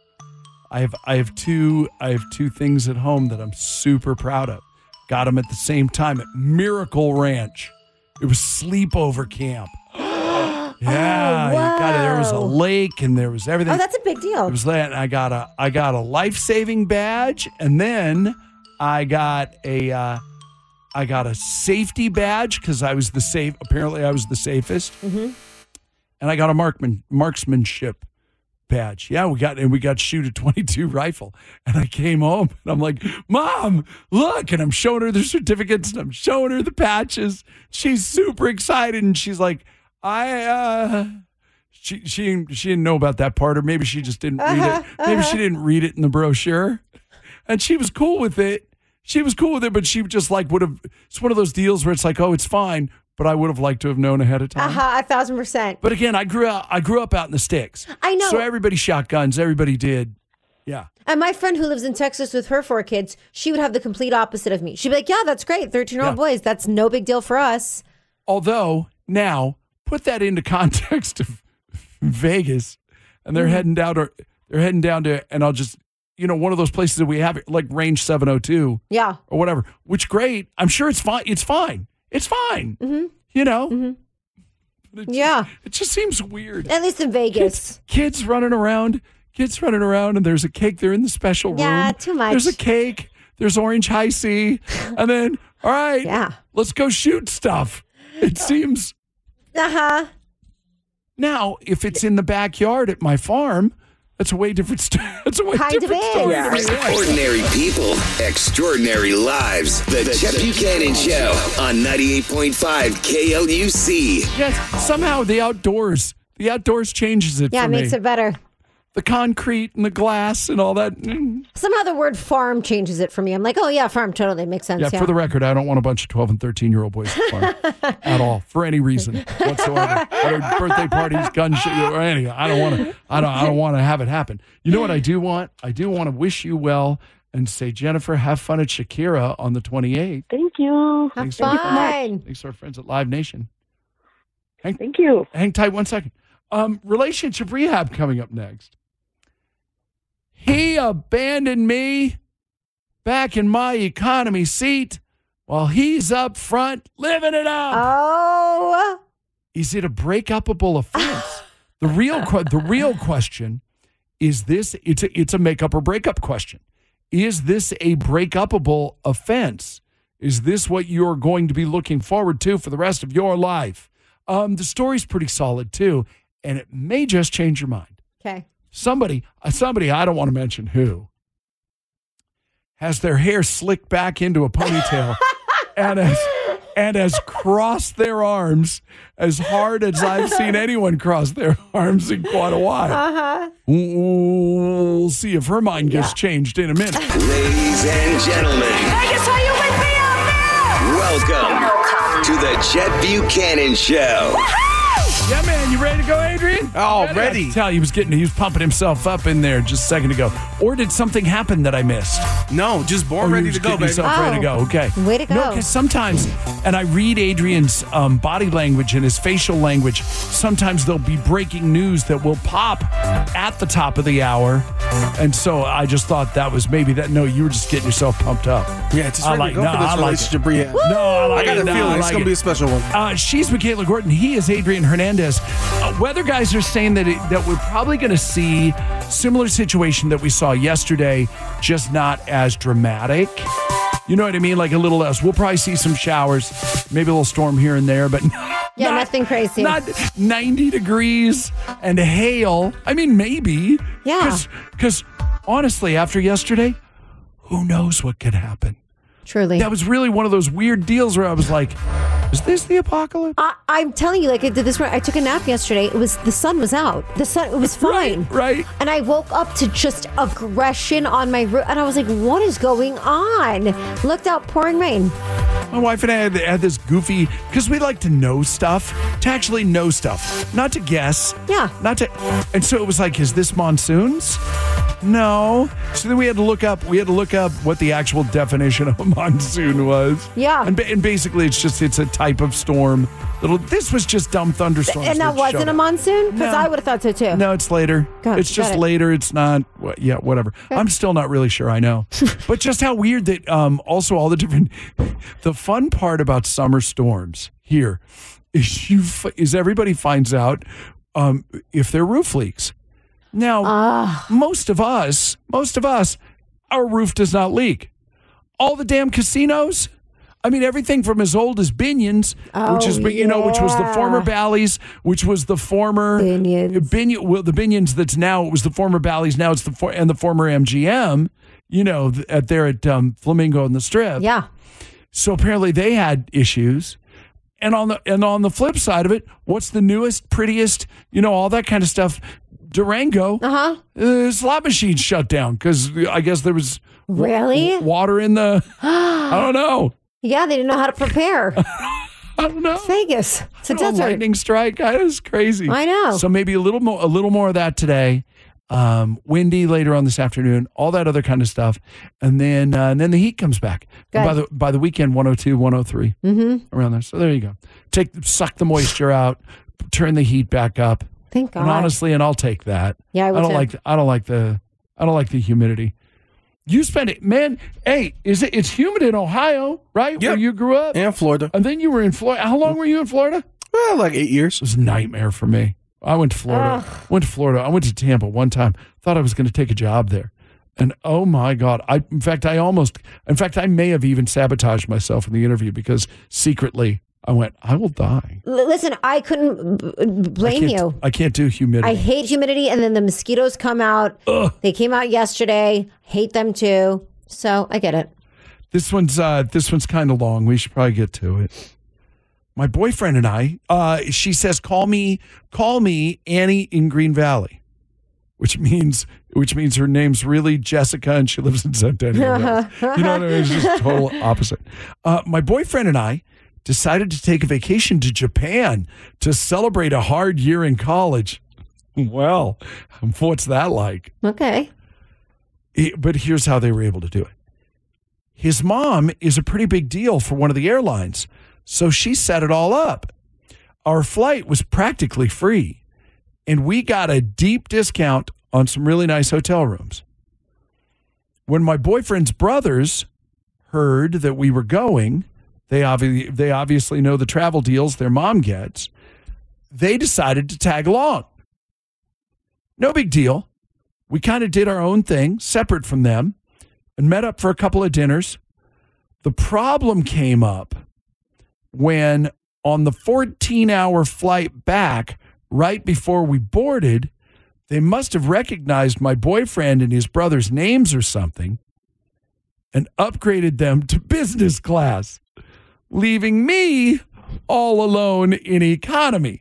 I have I have two I have two things at home that I'm super proud of. Got them at the same time at Miracle Ranch. It was sleepover camp. Yeah, Oh, you got it. There was a wow. lake and there was everything. Oh, that's a big deal. It was that, and I got a I got a life saving badge, and then I got a uh, I got a safety badge because I was the safe. Apparently, I was the safest, Mm-hmm. and I got a markman marksmanship badge. Yeah, we got and we got to shoot a twenty-two rifle, and I came home and I'm like, Mom, look, and I'm showing her the certificates and I'm showing her the patches. She's super excited, and she's like, I. uh She she she didn't know about that part, or maybe she just didn't read Uh-huh, it. Maybe uh-huh. she didn't read it in the brochure, and she was cool with it. She was cool with it, but she just like would have. It's one of those deals where it's like, oh, it's fine, but I would have liked to have known ahead of time. Uh-huh, a thousand percent. But again, I grew up. I grew up out in the sticks. I know. So everybody shot guns. Everybody did. Yeah. And my friend who lives in Texas with her four kids, she would have the complete opposite of me. She'd be like, yeah, that's great. thirteen-year-old Yeah. boys. That's no big deal for us. Although now put that into context of Vegas, and they're Mhm. heading down to they're heading down to, and I'll just you know one of those places that we have like Range seven oh two. Yeah. Or whatever, which great. I'm sure it's fine. It's fine. It's fine. Mm-hmm. You know? Mm-hmm. But it just- Yeah. It just seems weird. At least in Vegas. Kids, kids running around, kids running around, and there's a cake. They're in the special room. Yeah, too much. There's a cake. There's orange high C. And then, all right, Yeah. let's go shoot stuff. It seems. Uh-huh. Now, if it's in the backyard at my farm, That's a way different story. That's a way Kind of different is. story. Yeah. to me. Yeah. Ordinary people, extraordinary lives. The, the Chet Buchanan Show on ninety-eight point five K L U C. Yes, somehow the outdoors, the outdoors changes it Yeah, for it me. makes it better. The concrete and the glass and all that. Mm. Somehow the word farm changes it for me. I'm like, oh, yeah, farm totally makes sense. Yeah, Yeah, for the record, I don't want a bunch of twelve and thirteen-year-old boys to farm at all, for any reason whatsoever. Whether birthday parties, gun show, or anything. I don't want to. I don't. I don't want to have it happen. You know what I do want? I do want to wish you well and say, Jennifer, have fun at Shakira on the twenty-eighth. Thank you. Have Thanks to our fun. friends- Thanks to our friends at Live Nation. Hang, Thank you. hang tight one second. Um, relationship rehab coming up next. He abandoned me back in my economy seat while he's up front living it up. Oh. Is it a breakupable offense? the real que- the real question is this: it's a, it's a makeup or breakup question. Is this a breakupable offense? Is this what you're going to be looking forward to for the rest of your life? Um, the story's pretty solid too, and it may just change your mind. Okay. Somebody, uh, somebody, I don't want to mention who, has their hair slicked back into a ponytail and has, and has crossed their arms as hard as I've seen anyone cross their arms in quite a while. Uh-huh. We'll see if her mind gets Yeah. changed in a minute. Ladies and gentlemen, Vegas, are you with me out there? welcome to the Chet Buchanan Show. Yeah, man, you ready to go, Adrian? Oh, I ready. could tell he was getting, he was pumping himself up in there just a second ago. Or did something happen that I missed? No, just born Oh, ready you're to just go, getting baby. yourself ready to go. Okay. Way to go. No, because sometimes, and I read Adrian's um, body language and his facial language, sometimes there'll be breaking news that will pop at the top of the hour. And so I just thought that was maybe that. No, you were just getting yourself pumped up. Yeah, just I ready like, to go no, for this I like relationship it. rehab. No, I like I got it. a No, feeling I it's like going to it. be a special one. Uh, she's Michaela Gordon. He is Adrian Hernandez. Uh, weather guys are saying that it, that we're probably going to see similar situation that we saw yesterday, just not as dramatic. You know what I mean? Like a little less. We'll probably see some showers, maybe a little storm here and there, but Yeah, not, nothing crazy. Not ninety degrees and hail. I mean, maybe. Yeah. Because honestly, after yesterday, who knows what could happen? Truly. That was really one of those weird deals where I was like, is this the apocalypse? I, I'm telling you, like I did this. I took a nap yesterday. It was the sun was out. The sun. It was fine. Right, right. And I woke up to just aggression on my roof, and I was like, "What is going on?" Looked out, pouring rain. My wife and I had, had this goofy, because we like to know stuff, to actually know stuff, not to guess. Yeah. Not to, and so it was like, is this monsoons? No. So then we had to look up, we had to look up what the actual definition of a monsoon was. Yeah. And, ba- and basically it's just, it's a type of storm. Little, this was just dumb thunderstorms. And that that wasn't showed a up. monsoon? Because No. I would have thought so too. No, it's later. Got- it's just got it. later. It's not. wha- Yeah, whatever. I'm still not really sure. I know, but just how weird that. Um, also, all the different. The fun part about summer storms here is you f- is everybody finds out um, if their roof leaks. Now, Ah. most of us, most of us, our roof does not leak. All the damn casinos. I mean, everything from as old as Binion's, which is, Oh, you know, which was the yeah. former Bally's, which was the former Binion's. Binion, well, the Binion's that's now, it was the former Bally's, now it's the, for, and the former M G M, you know, th- at there at um, Flamingo and the Strip. Yeah. So apparently they had issues. And on the and on the flip side of it, what's the newest, prettiest, you know, all that kind of stuff? Durango. Uh-huh. Uh, slot machine shut down because I guess there was wa- Really? water in the, I don't know. Yeah, they didn't know how to prepare. I don't know. Vegas. It's a I don't know, desert. lightning strike. That is crazy. I know. So maybe a little more, a little more of that today. Um, windy later on this afternoon. All that other kind of stuff, and then uh, and then the heat comes back. And by the by the weekend, one oh two, one oh three Mm-hmm. around there. So there you go. Take suck the moisture out, turn the heat back up. Thank God. And honestly, and I'll take that. Yeah, I would don't too. like. The, I don't like the. I don't like the humidity. You spend it, man. Hey, is it? It's humid in Ohio, right? Yep. Where you grew up, And Florida. and then you were in Florida. How long were you in Florida? Well, like eight years. It was a nightmare for me. I went to Florida. Ugh. Went to Florida. I went to Tampa one time. Thought I was going to take a job there, and oh my God! I in fact I almost in fact I may have even sabotaged myself in the interview because secretly I went, I will die. L- listen, I couldn't b- b- blame I can't, you. I can't do humidity. I hate humidity, and then the mosquitoes come out. Ugh. They came out yesterday. Hate them too. So I get it. This one's uh, this one's kind of long. We should probably get to it. My boyfriend and I, uh, she says, call me, call me Annie in Green Valley, which means which means her name's really Jessica and she lives in Centennial Hills. You know what I mean? It's just total opposite. Uh, my boyfriend and I decided to take a vacation to Japan to celebrate a hard year in college. Well, what's that like? Okay. It- but here's how they were able to do it. His mom is a pretty big deal for one of the airlines, so she set it all up. Our flight was practically free, and we got a deep discount on some really nice hotel rooms. When my boyfriend's brothers heard that we were going, they, obvi- they obviously know the travel deals their mom gets, they decided to tag along. No big deal. We kind of did our own thing, separate from them, and met up for a couple of dinners. The problem came up when on the fourteen-hour flight back, right before we boarded, they must have recognized my boyfriend and his brother's names or something and upgraded them to business class, leaving me all alone in economy.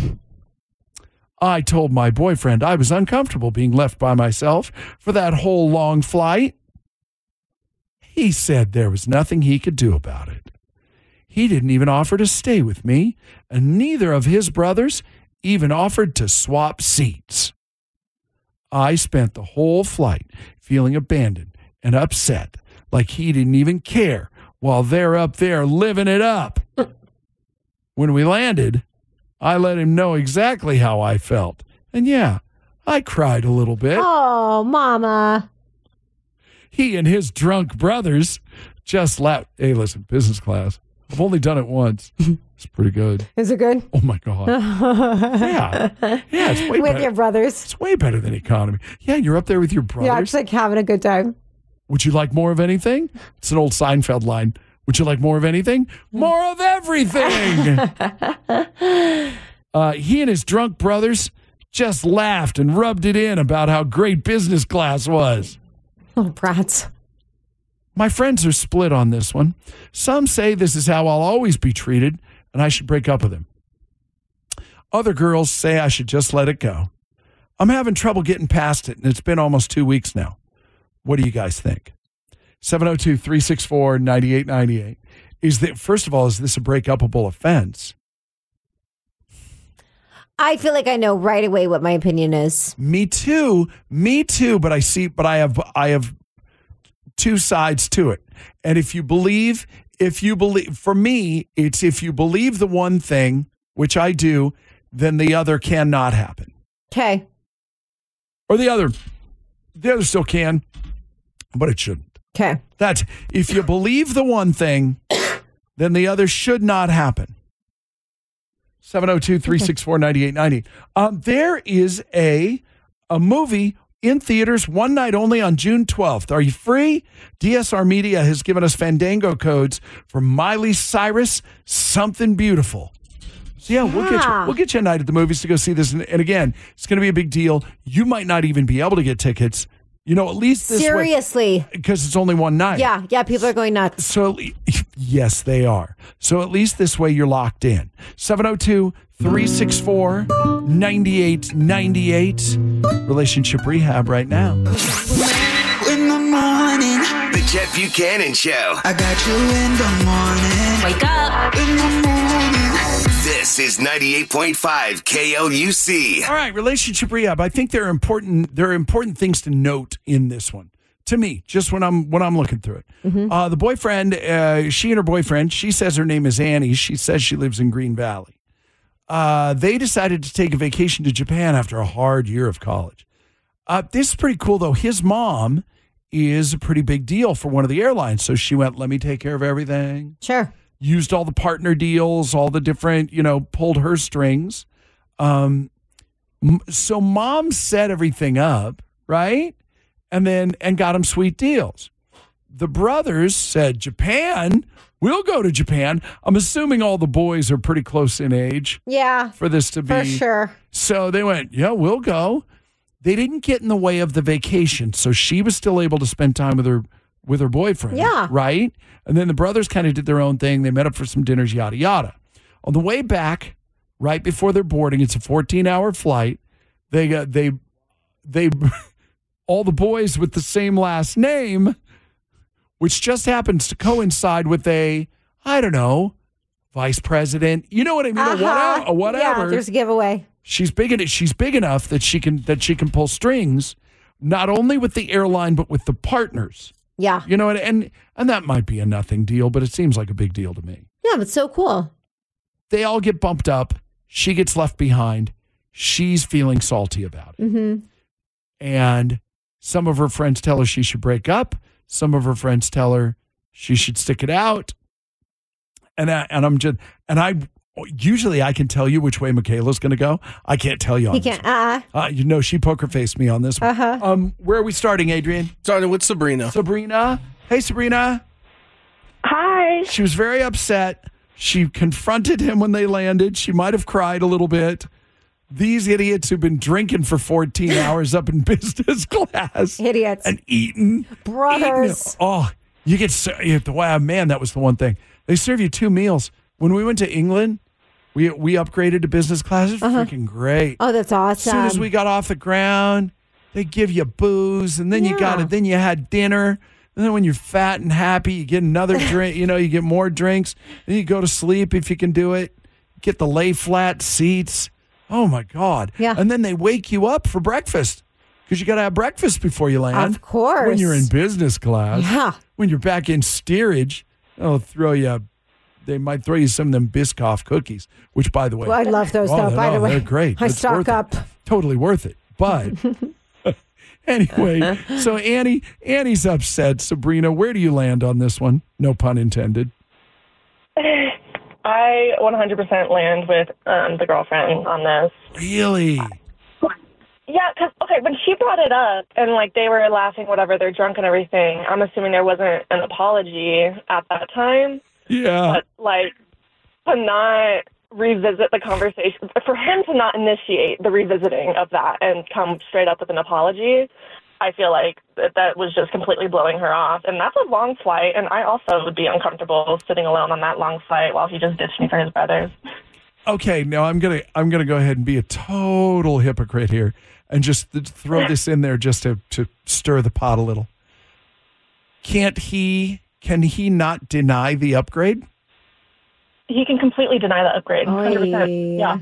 I told my boyfriend I was uncomfortable being left by myself for that whole long flight. He said there was nothing he could do about it. He didn't even offer to stay with me, and neither of his brothers even offered to swap seats. I spent the whole flight feeling abandoned and upset, like he didn't even care, while they're up there living it up. When we landed, I let him know exactly how I felt. And yeah, I cried a little bit. Oh, Mama. He and his drunk brothers just laughed. Hey, listen, business class. I've only done it once. It's pretty good. Is it good? Oh, my God. Yeah. Yeah, it's way With better. your brothers. It's way better than economy. Yeah, you're up there with your brothers. Yeah, it's like having a good time. Would you like more of anything? It's an old Seinfeld line. Would you like more of anything? More of everything. uh, he and his drunk brothers just laughed and rubbed it in about how great business class was. Oh, brats. My friends are split on this one. Some say this is how I'll always be treated and I should break up with him. Other girls say I should just let it go. I'm having trouble getting past it, and it's been almost two weeks now. What do you guys think? seven oh two, three six four, nine eight nine eight. Is that, first of all, is this a break-upable offense? I feel like I know right away what my opinion is. Me too. Me too. But I see, but I have, I have two sides to it. And if you believe, if you believe, for me, it's if you believe the one thing, which I do, then the other cannot happen. Okay. Or the other, the other still can, but it shouldn't. Okay. That's, if you believe the one thing, then the other should not happen. seven oh two, three six four, nine eight nine eight. Um, there is a a movie in theaters one night only on June twelfth. Are you free? D S R Media has given us Fandango codes for Miley Cyrus, Something Beautiful. So yeah, yeah, we'll get you, we'll get you a night at the movies to go see this. And, and again, it's going to be a big deal. You might not even be able to get tickets. You know, at least this Seriously. Because it's only one night. Yeah, yeah, people are going nuts. So, yes, they are. So at least this way you're locked in. seven oh two, three six four, nine eight nine eight. Relationship Rehab right now. In the morning, The Chet Buchanan Show. I got you in the morning. Wake up. In the morning. This is ninety-eight point five K L U C. All right, Relationship Rehab. I think there are important there are important things to note in this one. To me, just when I'm when I'm looking through it. Mm-hmm. Uh, the boyfriend, uh, she and her boyfriend, she says her name is Annie. She says she lives in Green Valley. Uh, they decided to take a vacation to Japan after a hard year of college. Uh, this is pretty cool, though. His mom is a pretty big deal for one of the airlines. So she went, let me take care of everything. Sure. Used all the partner deals, all the different, you know, pulled her strings. Um, so mom set everything up, right? And then, and got him sweet deals. the brothers said, Japan? We'll go to Japan. I'm assuming all the boys are pretty close in age Yeah. for this to be. For sure. So they went, yeah, we'll go. They didn't get in the way of the vacation, so she was still able to spend time with her with her boyfriend. Yeah. Right? And then the brothers kind of did their own thing. They met up for some dinners, yada, yada. On the way back, right before they're boarding, it's a fourteen-hour flight. They got, they, they, all the boys with the same last name, which just happens to coincide with a, I don't know, vice president. You know what I mean? Uh-huh. A whatever. A whatever. Yeah, there's a giveaway. She's big. en- She's big enough that she can that she can pull strings, not only with the airline but with the partners. Yeah. You know, and and, and that might be a nothing deal, but it seems like a big deal to me. Yeah, but so cool. They all get bumped up. She gets left behind. She's feeling salty about it, Mm-hmm. and some of her friends tell her she should break up. Some of her friends tell her she should stick it out. And I, and I'm just and I. Usually I can tell you which way Michaela's going to go. I can't tell you on He this can't. Uh. one. Uh, you know, she poker faced me on this one. Uh-huh. Um, where are we starting, Adrian? Starting with Sabrina. Sabrina. Hey, Sabrina. Hi. She was very upset. She confronted him when they landed. She might have cried a little bit. These idiots who've been drinking for fourteen hours up in business class. Idiots. And eating. Brothers. Eating. Oh, you get, so- you have to, wow, man, that was the one thing. They serve you two meals. When we went to England, we we upgraded to business class. It was Uh-huh. freaking great. Oh, that's awesome. As soon as we got off the ground, they give you booze, and then you got Yeah. it. Then you had dinner. And then when you're fat and happy, you get another drink. You know, you get more drinks. Then you go to sleep if you can do it. Get the lay flat seats. Oh my God! Yeah. And then they wake you up for breakfast because you got to have breakfast before you land. Of course. When you're in business class. Yeah. When you're back in steerage, they'll throw you. They might throw you some of them Biscoff cookies, which, by the way, Well, I love those, oh, though, they're- by the oh, way. they're great. I It's stock worth it. up. Totally worth it. But anyway, so Annie, Annie's upset. Sabrina, where do you land on this one? No pun intended. I one hundred percent land with um, the girlfriend on this. Really? Yeah, because, okay, when she brought it up and, like, they were laughing, whatever, they're drunk and everything, I'm assuming there wasn't an apology at that time. Yeah. But, like, to not revisit the conversation, for him to not initiate the revisiting of that and come straight up with an apology, I feel like that, that was just completely blowing her off. And that's a long flight, and I also would be uncomfortable sitting alone on that long flight while he just ditched me for his brothers. Okay, now I'm gonna I'm gonna go ahead and be a total hypocrite here and just th- throw this in there just to to stir the pot a little. Can't he? Can he not deny the upgrade? He can completely deny the upgrade. one hundred percent. Oy. Yeah.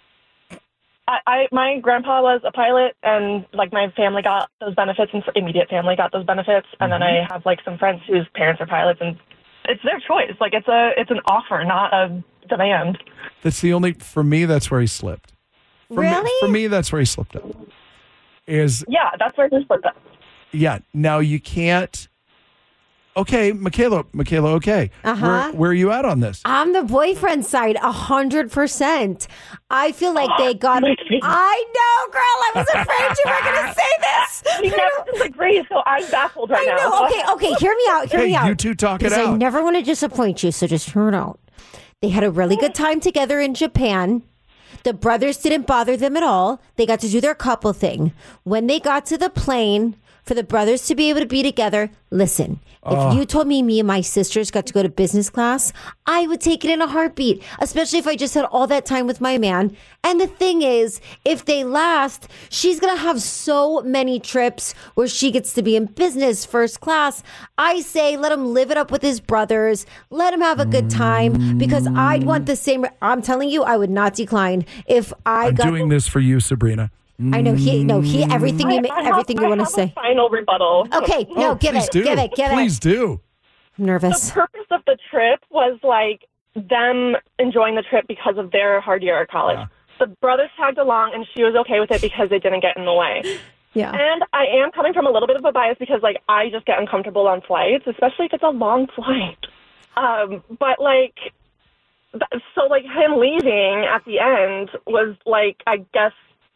I, I my grandpa was a pilot, and like my family got those benefits, and immediate family got those benefits, and then I have like some friends whose parents are pilots, and it's their choice. Like it's a it's an offer, not a demand. That's the only for me. That's where he slipped. For Really? Me, for me, that's where he slipped up. Is Yeah, that's where he split up. yeah. Now you can't. Okay, Michaela. Michaela. Okay. Uh-huh. Where where are you at on this? I'm the boyfriend side, a hundred percent. I feel like they got. I know, girl. I was afraid you were going to say this. He never disagrees, so I'm baffled right I now. know. Okay, okay. Hear me out. Hear Hey, me out. you two talk it Because I out. never want to disappoint you, so just hear it out. They had a really good time together in Japan. The brothers didn't bother them at all. They got to do their couple thing. When they got to the plane, for the brothers to be able to be together, listen, if you told me me and my sisters got to go to business class, I would take it in a heartbeat, especially if I just had all that time with my man. And the thing is, if they last, she's going to have so many trips where she gets to be in business first class. I say let him live it up with his brothers. Let him have a good time because I'd want the same. I'm telling you, I would not decline if I I'm got. doing this for you, Sabrina. I know he, no, he, everything you, I- ma- I have- everything you I want to have a say. Final rebuttal. Okay, no, Oh, give please it, do. give it, give Please it. do. I'm nervous. The purpose of the trip was like them enjoying the trip because of their hard year at college. Yeah. The brothers tagged along, and she was okay with it because they didn't get in the way. Yeah. And I am coming from a little bit of a bias because, like, I just get uncomfortable on flights, especially if it's a long flight. Um, but, like, th- so, like, him leaving at the end was, like, I guess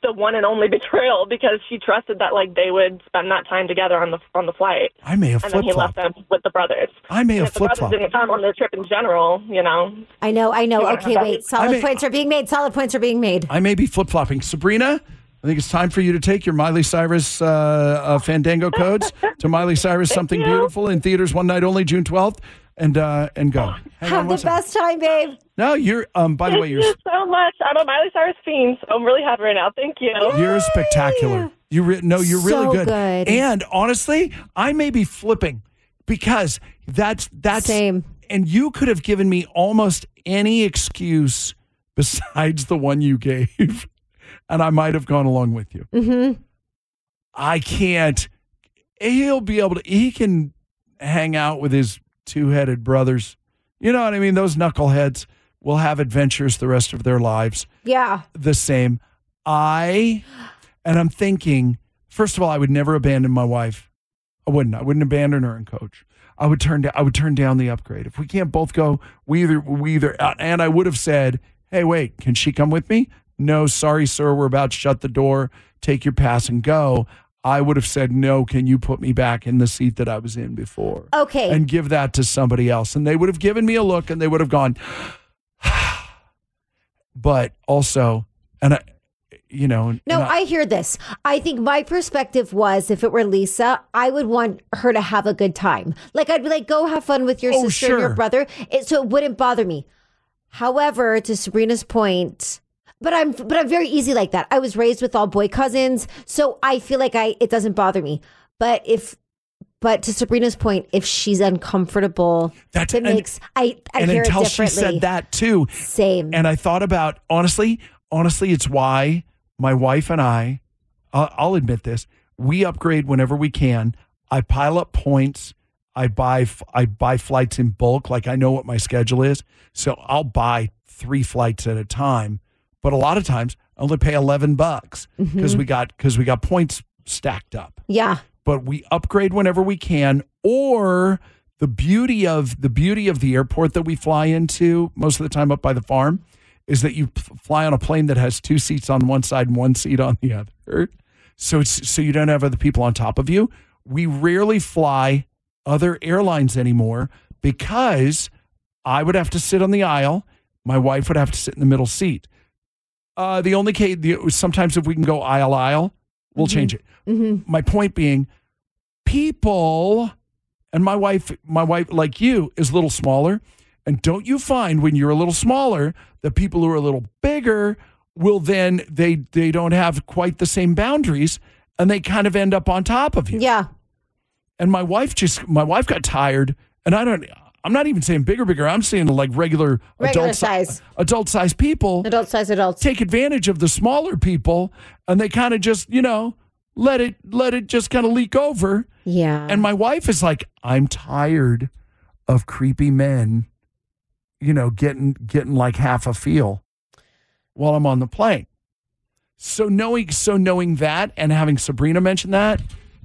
the one and only betrayal because she trusted that like they would spend that time together on the on the flight. I may have and then he left flip-flopped. them with the brothers. I may And have if the brothers flip-flopped. didn't come on the trip in general, you know. I know, I know. You wanna Okay, have wait. that- Solid I may- points are being made. Solid points are being made. I may be flip-flopping. Sabrina, I think it's time for you to take your Miley Cyrus uh, uh, Fandango codes to Miley Cyrus Something you. Beautiful in theaters one night only, June twelfth, and uh, and go. Hang Have on the one second. best time, babe. No, you're, um, by the way, Thank you're, you so much. I'm a Miley Cyrus fiend, so I'm really happy right now. Thank you. you're spectacular. You re- No, you're really So good. good. And honestly, I may be flipping because that's, that's, Same. and you could have given me almost any excuse besides the one you gave, and I might have gone along with you. Mm-hmm. I can't. He'll be able to, he can hang out with his two-headed brothers. You know what I mean? Those knuckleheads will have adventures the rest of their lives. Yeah. The same. I, and I'm thinking, first of all, I would never abandon my wife. I wouldn't. I wouldn't abandon her and coach. I would turn down, I would turn down the upgrade. If we can't both go, we either, we either, and I would have said, hey, wait, can she come with me? No, sorry, sir. We're about to shut the door. Take your pass and go. I would have said, no, can you put me back in the seat that I was in before? Okay. And give that to somebody else. And they would have given me a look and they would have gone, but also, and I, you know. No, and I, I hear this. I think my perspective was if it were Lisa, I would want her to have a good time. Like, I'd be like, go have fun with your Oh, sister and your sure. brother. It, so it wouldn't bother me. However, to Sabrina's point, but I'm but I'm very easy like that. I was raised with all boy cousins, so I feel like I it doesn't bother me. But if but to Sabrina's point, if she's uncomfortable, That's- it and- makes I I and hear it until she differently. said that too. Same. And I thought about, honestly, honestly, it's why my wife and I, I'll, I'll admit this, we upgrade whenever we can. I pile up points. I buy I buy flights in bulk. Like I know what my schedule is. So I'll buy three flights at a time. But a lot of times I only pay eleven bucks because Mhm. we got because we got points stacked up. Yeah. But we upgrade whenever we can. Or the beauty of the beauty of the airport that we fly into most of the time up by the farm is that you p- fly on a plane that has two seats on one side and one seat on the other. So it's so you don't have other people on top of you. We rarely fly other airlines anymore because I would have to sit on the aisle. My wife would have to sit in the middle seat. Uh, the only case, the, sometimes if we can go aisle aisle, we'll Mhm. change it. Mm-hmm. My point being, people, and my wife, my wife, like you, is a little smaller. And don't you find when you're a little smaller that people who are a little bigger will then they they don't have quite the same boundaries and they kind of end up on top of you. Yeah. And my wife just my wife got tired, and I don't. I'm not even saying bigger, bigger. I'm saying like regular, Regular adult size. adult size people Adult size adults. take advantage of the smaller people, and they kind of just you know let it let it just kind of leak over. Yeah. And my wife is like, I'm tired of creepy men, you know, getting getting like half a feel while I'm on the plane. So knowing so knowing that and having Sabrina mention that,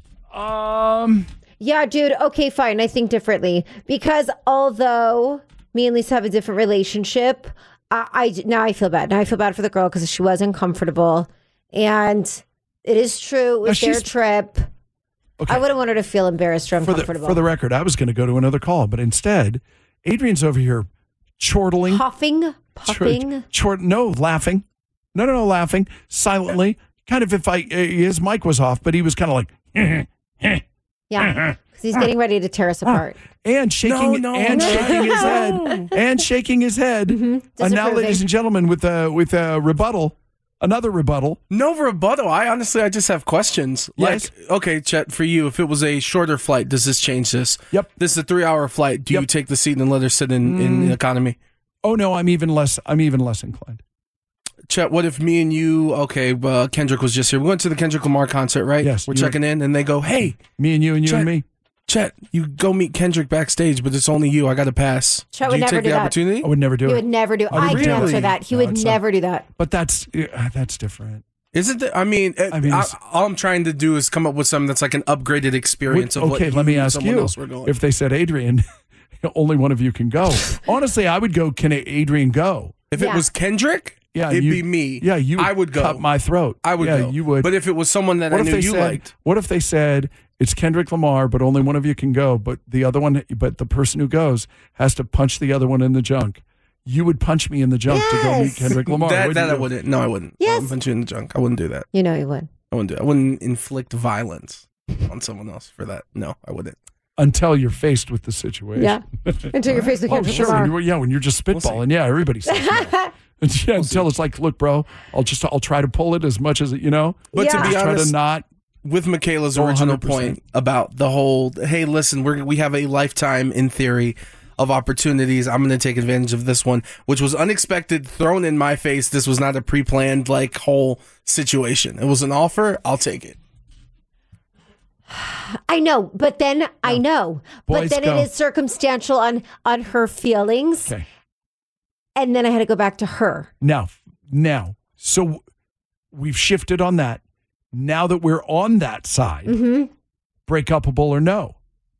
um, Yeah, dude. Okay, fine. I think differently because although me and Lisa have a different relationship, I, I now I feel bad. Now I feel bad for the girl because she was uncomfortable, and it is true it was Now their she's- trip. Okay. I wouldn't want her to feel embarrassed or for the uncomfortable. for the record, I was going to go to another call, but instead, Adrian's over here chortling, Puffing, puffing. chort, no laughing, no, no, no, laughing silently. Kind of if I uh, his mic was off, but he was kind of like. Yeah, because he's getting ready to tear us apart. And shaking No, no, and no. shaking his head and shaking his head. And now, Disapproving. ladies and gentlemen, with a with a rebuttal, another rebuttal. No rebuttal. I honestly, I just have questions. Yes. Like, okay, Chet, for you, if it was a shorter flight, does this change this? Yep. This is a three-hour flight. Do you Yep. take the seat and let her sit in, in Mm. economy? Oh no, I'm even less. I'm even less inclined. Chet, what if me and you, okay, uh, Kendrick was just here. We went to the Kendrick Lamar concert, right? Yes, We're you- checking in, and they go, hey, Me and you and you Chet, and me. Chet, you go meet Kendrick backstage, but it's only you. I got to pass. Chet do would you never take do the that. opportunity? I would never do He it. would never do. I I, would can never. answer that. He No, would it's not- never do that. But that's yeah, that's different. Is it? The, I mean, it, I mean, I, it's- all I'm trying to do is come up with something that's like an upgraded experience of what okay, let you me and ask someone you: else were going. if they said Adrian, only one of you can go. Honestly, I would go. Can Adrian go? If Yeah. it was Kendrick, Yeah, it'd you- be me. Yeah, you would I would go. cut my throat. I would yeah, go. you would. But if it was someone that what I if knew they you said, liked, What if they said it's Kendrick Lamar, but only one of you can go, but the other one, but the person who goes has to punch the other one in the junk? You would punch me in the junk to go meet Yes. Kendrick Lamar. that, wouldn't that I you? wouldn't. No, I wouldn't. I Yes. wouldn't punch you in the junk. I wouldn't do that. You know you would. I wouldn't do it. I wouldn't inflict violence on someone else for that. No, I wouldn't. Until you're faced with the situation. Yeah. Until you're faced with Oh, Kendrick sure. Lamar. When you're, yeah, when you're just spitballing, yeah, everybody says no. yeah, until it's like, look, bro, I'll just I'll try to pull it as much as you know. But Yeah. to be Just try honest, to not. with Michaela's Oh, original one hundred percent. point about the whole, hey, listen, we're, we have a lifetime, in theory, of opportunities. I'm going to take advantage of this one, which was unexpected, thrown in my face. This was not a pre-planned, like, whole situation. It was an offer. I'll take it. I know, but then I know, but Boys, then go. it is circumstantial on on her feelings, Okay. and then I had to go back to her. Now, now, so we've shifted on that. Now that we're on that side, Mm-hmm. break upable or no?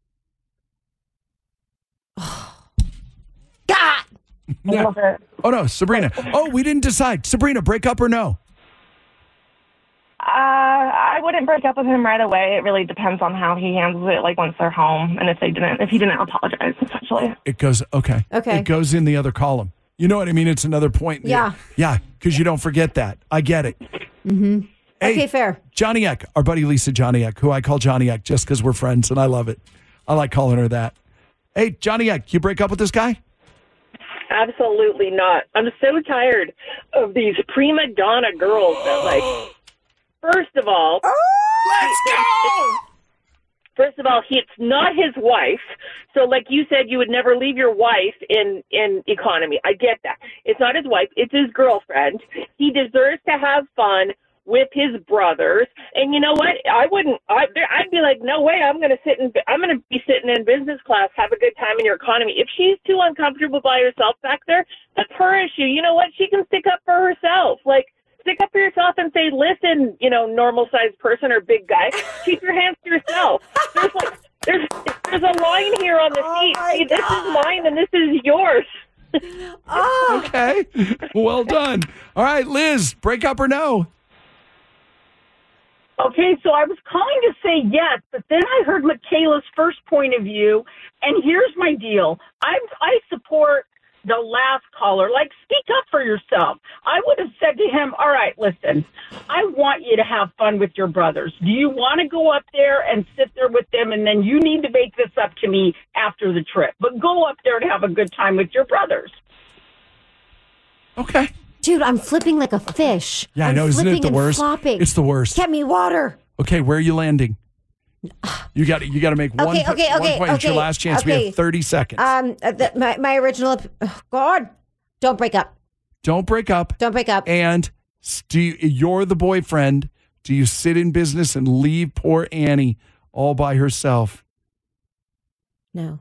God, No. Oh no, Sabrina. Oh, we didn't decide. Sabrina, break up or no? Uh, I wouldn't break up with him right away. It really depends on how he handles it, like once they're home, and if they didn't, if he didn't apologize, essentially. It goes okay. Okay. It goes in the other column. You know what I mean? It's another point. in Yeah. the- yeah, because you don't forget that. I get it. Mm-hmm. Hey, Okay, fair. Johnny Eck, our buddy Lisa Johnny Eck, who I call Johnny Eck just because we're friends and I love it. I like calling her that. Hey, Johnny Eck, you break up with this guy? Absolutely not. I'm so tired of these prima donna girls that, like, first of all, let's go. First of all, he, it's not his wife. So, like you said, you would never leave your wife in, in economy. I get that. It's not his wife. It's his girlfriend. He deserves to have fun with his brothers. And you know what? I wouldn't, I, I'd be like, no way. I'm going to sit in, I'm going to be sitting in business class, have a good time in your economy. If she's too uncomfortable by herself back there, that's her issue. You know what? She can stick up for herself. Like, stick up for yourself and say, listen, you know, normal-sized person or big guy, keep your hands to yourself. There's like, there's, there's a line here on the seat. Hey, this is mine and this is yours. Oh. Okay. Well done. All right, Liz, break up or no? Okay, so I was calling to say yes, but then I heard Michaela's first point of view, and here's my deal. I I support the last caller. Like, speak up for yourself. I would have said to him, all right, listen, I want you to have fun with your brothers. Do you want to go up there and sit there with them, and then you need to make this up to me after the trip? But go up there to have a good time with your brothers. Okay. Dude, I'm flipping like a fish. Yeah, I I'm know. Isn't it flipping the and worst? flopping. It's the worst. Get me water. Okay, where are you landing? You got you got to make one, Okay, po- okay, one okay, point. It's your okay, last chance. We okay. have thirty seconds. Um, uh, the, my my original. Oh, God, don't break up. Don't break up. Don't break up. And s- do you, you're the boyfriend. Do you sit in business and leave poor Annie all by herself? No.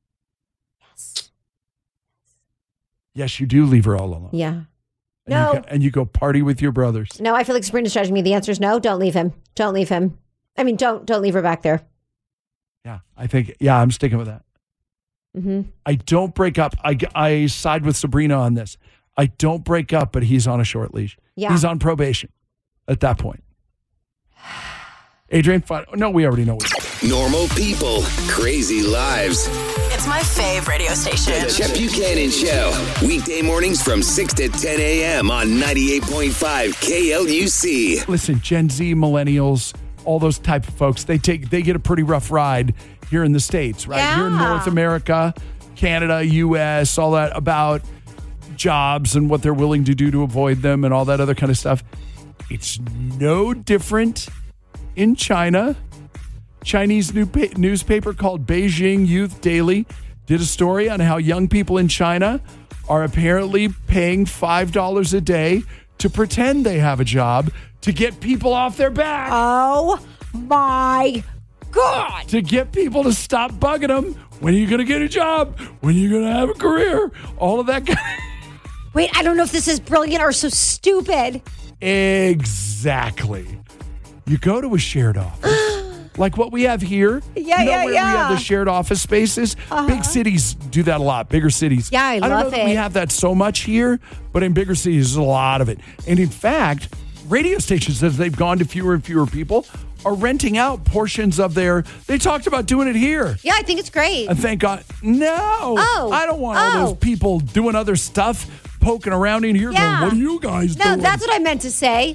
Yes, you do leave her all alone. Yeah. And No. You go, and you go party with your brothers. No, I feel like Sabrina's judging me. The answer is no. Don't leave him. Don't leave him. I mean, don't don't leave her back there. Yeah, I think, yeah, I'm sticking with that. Mm-hmm. I don't break up. I, I side with Sabrina on this. I don't break up, but he's on a short leash. Yeah. He's on probation at that point. Adrian, fine. No, we already know what. Normal people, crazy lives. It's my fave radio station. The Chet Buchanan Show. Weekday mornings from six to ten a.m. on ninety-eight point five K L U C. Listen, Gen Z, millennials, all those type of folks, they take they get a pretty rough ride here in the States, right? Yeah. Here in North America, Canada, U S, all that about jobs and what they're willing to do to avoid them and all that other kind of stuff. It's no different in China. Chinese new pa- newspaper called Beijing Youth Daily did a story on how young people in China are apparently paying five dollars a day to pretend they have a job to get people off their back. Oh my God. To get people to stop bugging them. When are you going to get a job? When are you going to have a career? All of that. Wait, I don't know if this is brilliant or so stupid. Exactly. You go to a shared office Like what we have here. Yeah, you know yeah, where yeah. we have the shared office spaces? Uh-huh. Big cities do that a lot. Bigger cities. Yeah, I I don't love know that it. we have that so much here, but in bigger cities, there's a lot of it. And in fact, radio stations, as they've gone to fewer and fewer people, are renting out portions of their. They talked about doing it here. Yeah, I think it's great. And thank God. No. Oh. I don't want all Oh. those people doing other stuff, poking around in here Yeah. going, what are you guys No, doing? that's what I meant to say.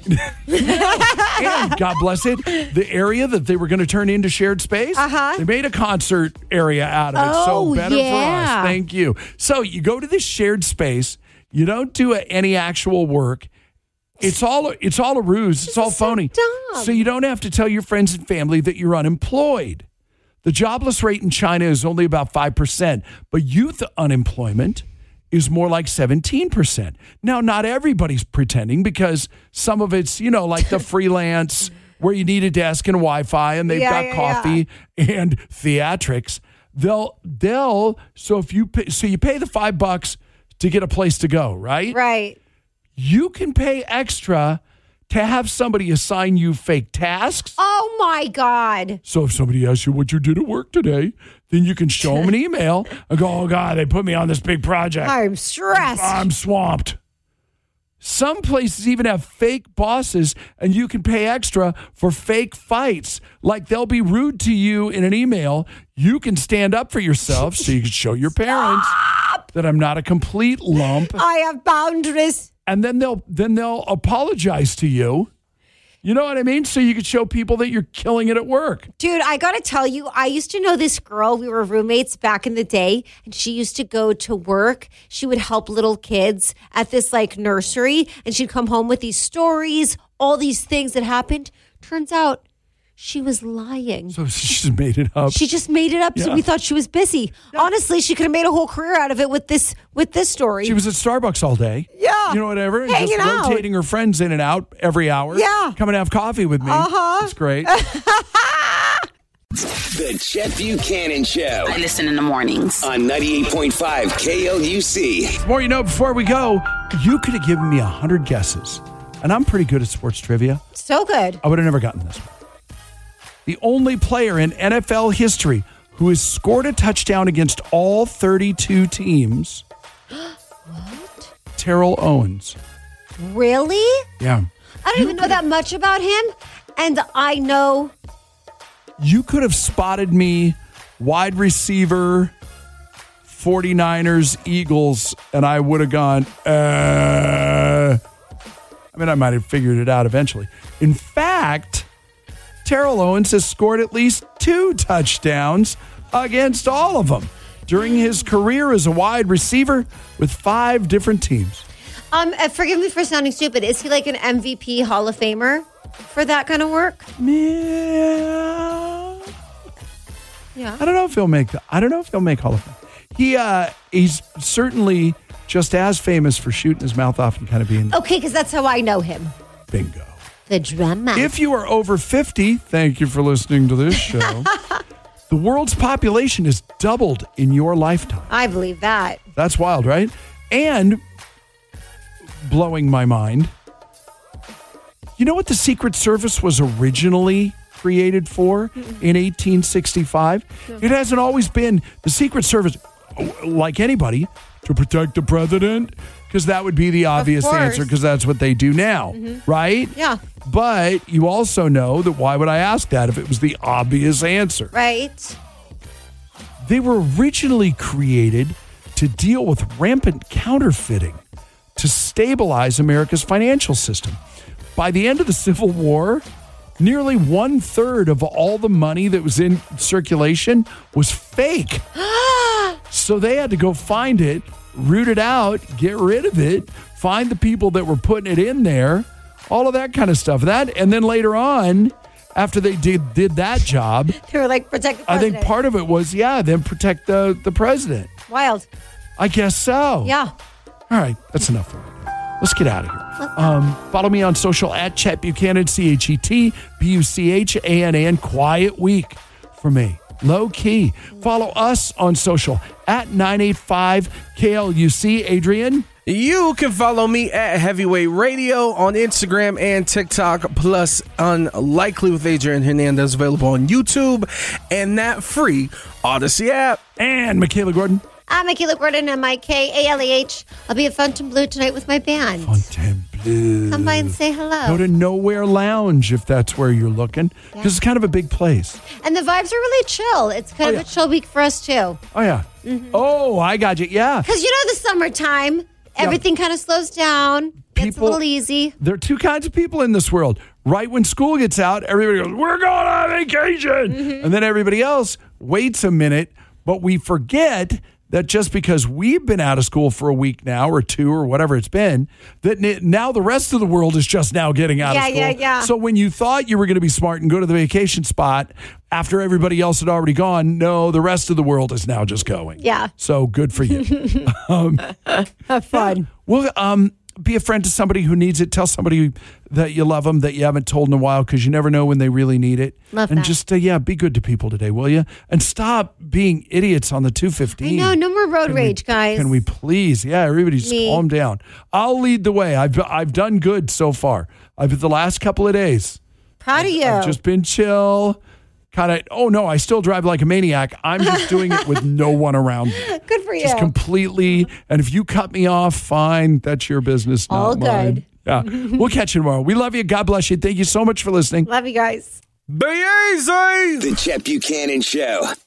And God bless it, the area that they were going to turn into shared space, Uh-huh. they made a concert area out of it. Oh, so better yeah. for us. Thank you. So you go to this shared space, you don't do any actual work. It's all it's all a ruse. It's all phony. dumb. So you don't have to tell your friends and family that you're unemployed. The jobless rate in China is only about five percent, but youth unemployment is more like seventeen percent. Now, not everybody's pretending because some of it's, you know, like the freelance where you need a desk and Wi-Fi and they've Yeah, got yeah, coffee and theatrics. They'll, they'll, so if you pay, so you pay the five bucks to get a place to go, right? Right. You can pay extra to have somebody assign you fake tasks. Oh, my God. So if somebody asks you what you did at work today, then you can show them an email and go, oh, God, they put me on this big project. I'm stressed. I'm swamped. Some places even have fake bosses, and you can pay extra for fake fights. Like they'll be rude to you in an email. You can stand up for yourself so you can show your parents that I'm not a complete lump. I have boundaries. And then they'll then they'll apologize to you. You know what I mean? So you could show people that you're killing it at work. Dude, I got to tell you, I used to know this girl. We were roommates back in the day, and she used to go to work. She would help little kids at this like nursery, and she'd come home with these stories, all these things that happened. Turns out she was lying. So she just made it up. She just made it up, so Yeah. we thought she was busy. Honestly, she could have made a whole career out of it with this with this story. She was at Starbucks all day. Yeah. You know, whatever. and Hanging just out. rotating her friends in and out every hour. Yeah. Come and have coffee with me. Uh-huh. It's great. The Chet Buchanan Show I listen in the mornings. on ninety-eight point five K L U C. The more you know, before we go, you could have given me a hundred guesses. And I'm pretty good at sports trivia. So good. I would have never gotten this one. The only player in N F L history who has scored a touchdown against all thirty-two teams. What? Terrell Owens. Really? Yeah. I don't even know that much about him. And I know You could have spotted me wide receiver, 49ers, Eagles, and I would have gone, uh. I mean, I might have figured it out eventually. In fact, Terrell Owens has scored at least two touchdowns against all of them during his career as a wide receiver with five different teams. Um, uh, forgive me for sounding stupid. Is he like an M V P Hall of Famer for that kind of work? Yeah. Yeah. I don't know if he'll make the, I don't know if he'll make Hall of Fame. He uh he's certainly just as famous for shooting his mouth off and kind of being Okay, because that's how I know him. bingo. The drama. If you are over fifty, thank you for listening to this show. The world's population has doubled in your lifetime. I believe that. That's wild, right? And blowing my mind. You know what the Secret Service was originally created for in eighteen sixty-five? It hasn't always been the Secret Service, like anybody, to protect the president, because that would be the obvious course. answer, because that's what they do now, Mhm. right? Yeah. But you also know that why would I ask that if it was the obvious answer? Right. They were originally created to deal with rampant counterfeiting to stabilize America's financial system. By the end of the Civil War, nearly one third of all the money that was in circulation was fake. So they had to go find it, root it out, get rid of it, find the people that were putting it in there, all of that kind of stuff. That, and then later on, after they did did that job, They were like, protect the I president. think part of it was, yeah, then protect the, the president. Wild. I guess so. Yeah. All right, that's enough for me. Let's get out of here. Um, follow me on social at Chet Buchanan, C H E T B U C H A N A N. Quiet week for me. Low key. Follow us on social at nine eight five K L U C. Adrian? You can follow me at Heavyweight Radio on Instagram and TikTok, plus Unlikely with Adrian Hernandez, available on YouTube and that free Odyssey app. And Michaela Gordon. I'm Michaela Gordon, M I K A L E H. I'll be at Fontainebleau tonight with my band. Fontainebleau. Come by and say hello. Go to Nowhere Lounge if that's where you're looking, because Yeah. it's kind of a big place. And the vibes are really chill. It's kind Oh, of yeah. a chill week for us, too. Oh, yeah. Mhm. Oh, I got you. Yeah. Because you know the summertime, everything kind of slows down, gets People- a little easy. There are two kinds of people in this world. Right when school gets out, everybody goes, we're going on vacation. Mm-hmm. And then everybody else waits a minute, but we forget that just because we've been out of school for a week now or two or whatever it's been, that n- now the rest of the world is just now getting out Yeah, of school. yeah, yeah. So when you thought you were going to be smart and go to the vacation spot after everybody else had already gone, no, the rest of the world is now just going. Yeah. So good for you. um, Have fun. Well, um, be a friend to somebody who needs it. Tell somebody that you love them that you haven't told in a while, because you never know when they really need it. Love and that. just, uh, yeah, be good to people today, will you? And stop being idiots on the two I fifteen. know, no more road Can we- rage, guys. Can we please? Yeah, everybody just Me. calm down. I'll lead the way. I've I've done good so far. I've the last couple of days. Proud of you. I've just been chill. Kind of, oh no, I still drive like a maniac. I'm just doing it with no one around me. Good for you. Just completely. And if you cut me off, fine. That's your business, not All mine. good. Yeah. We'll catch you tomorrow. We love you. God bless you. Thank you so much for listening. Love you guys. The Chet Buchanan Show.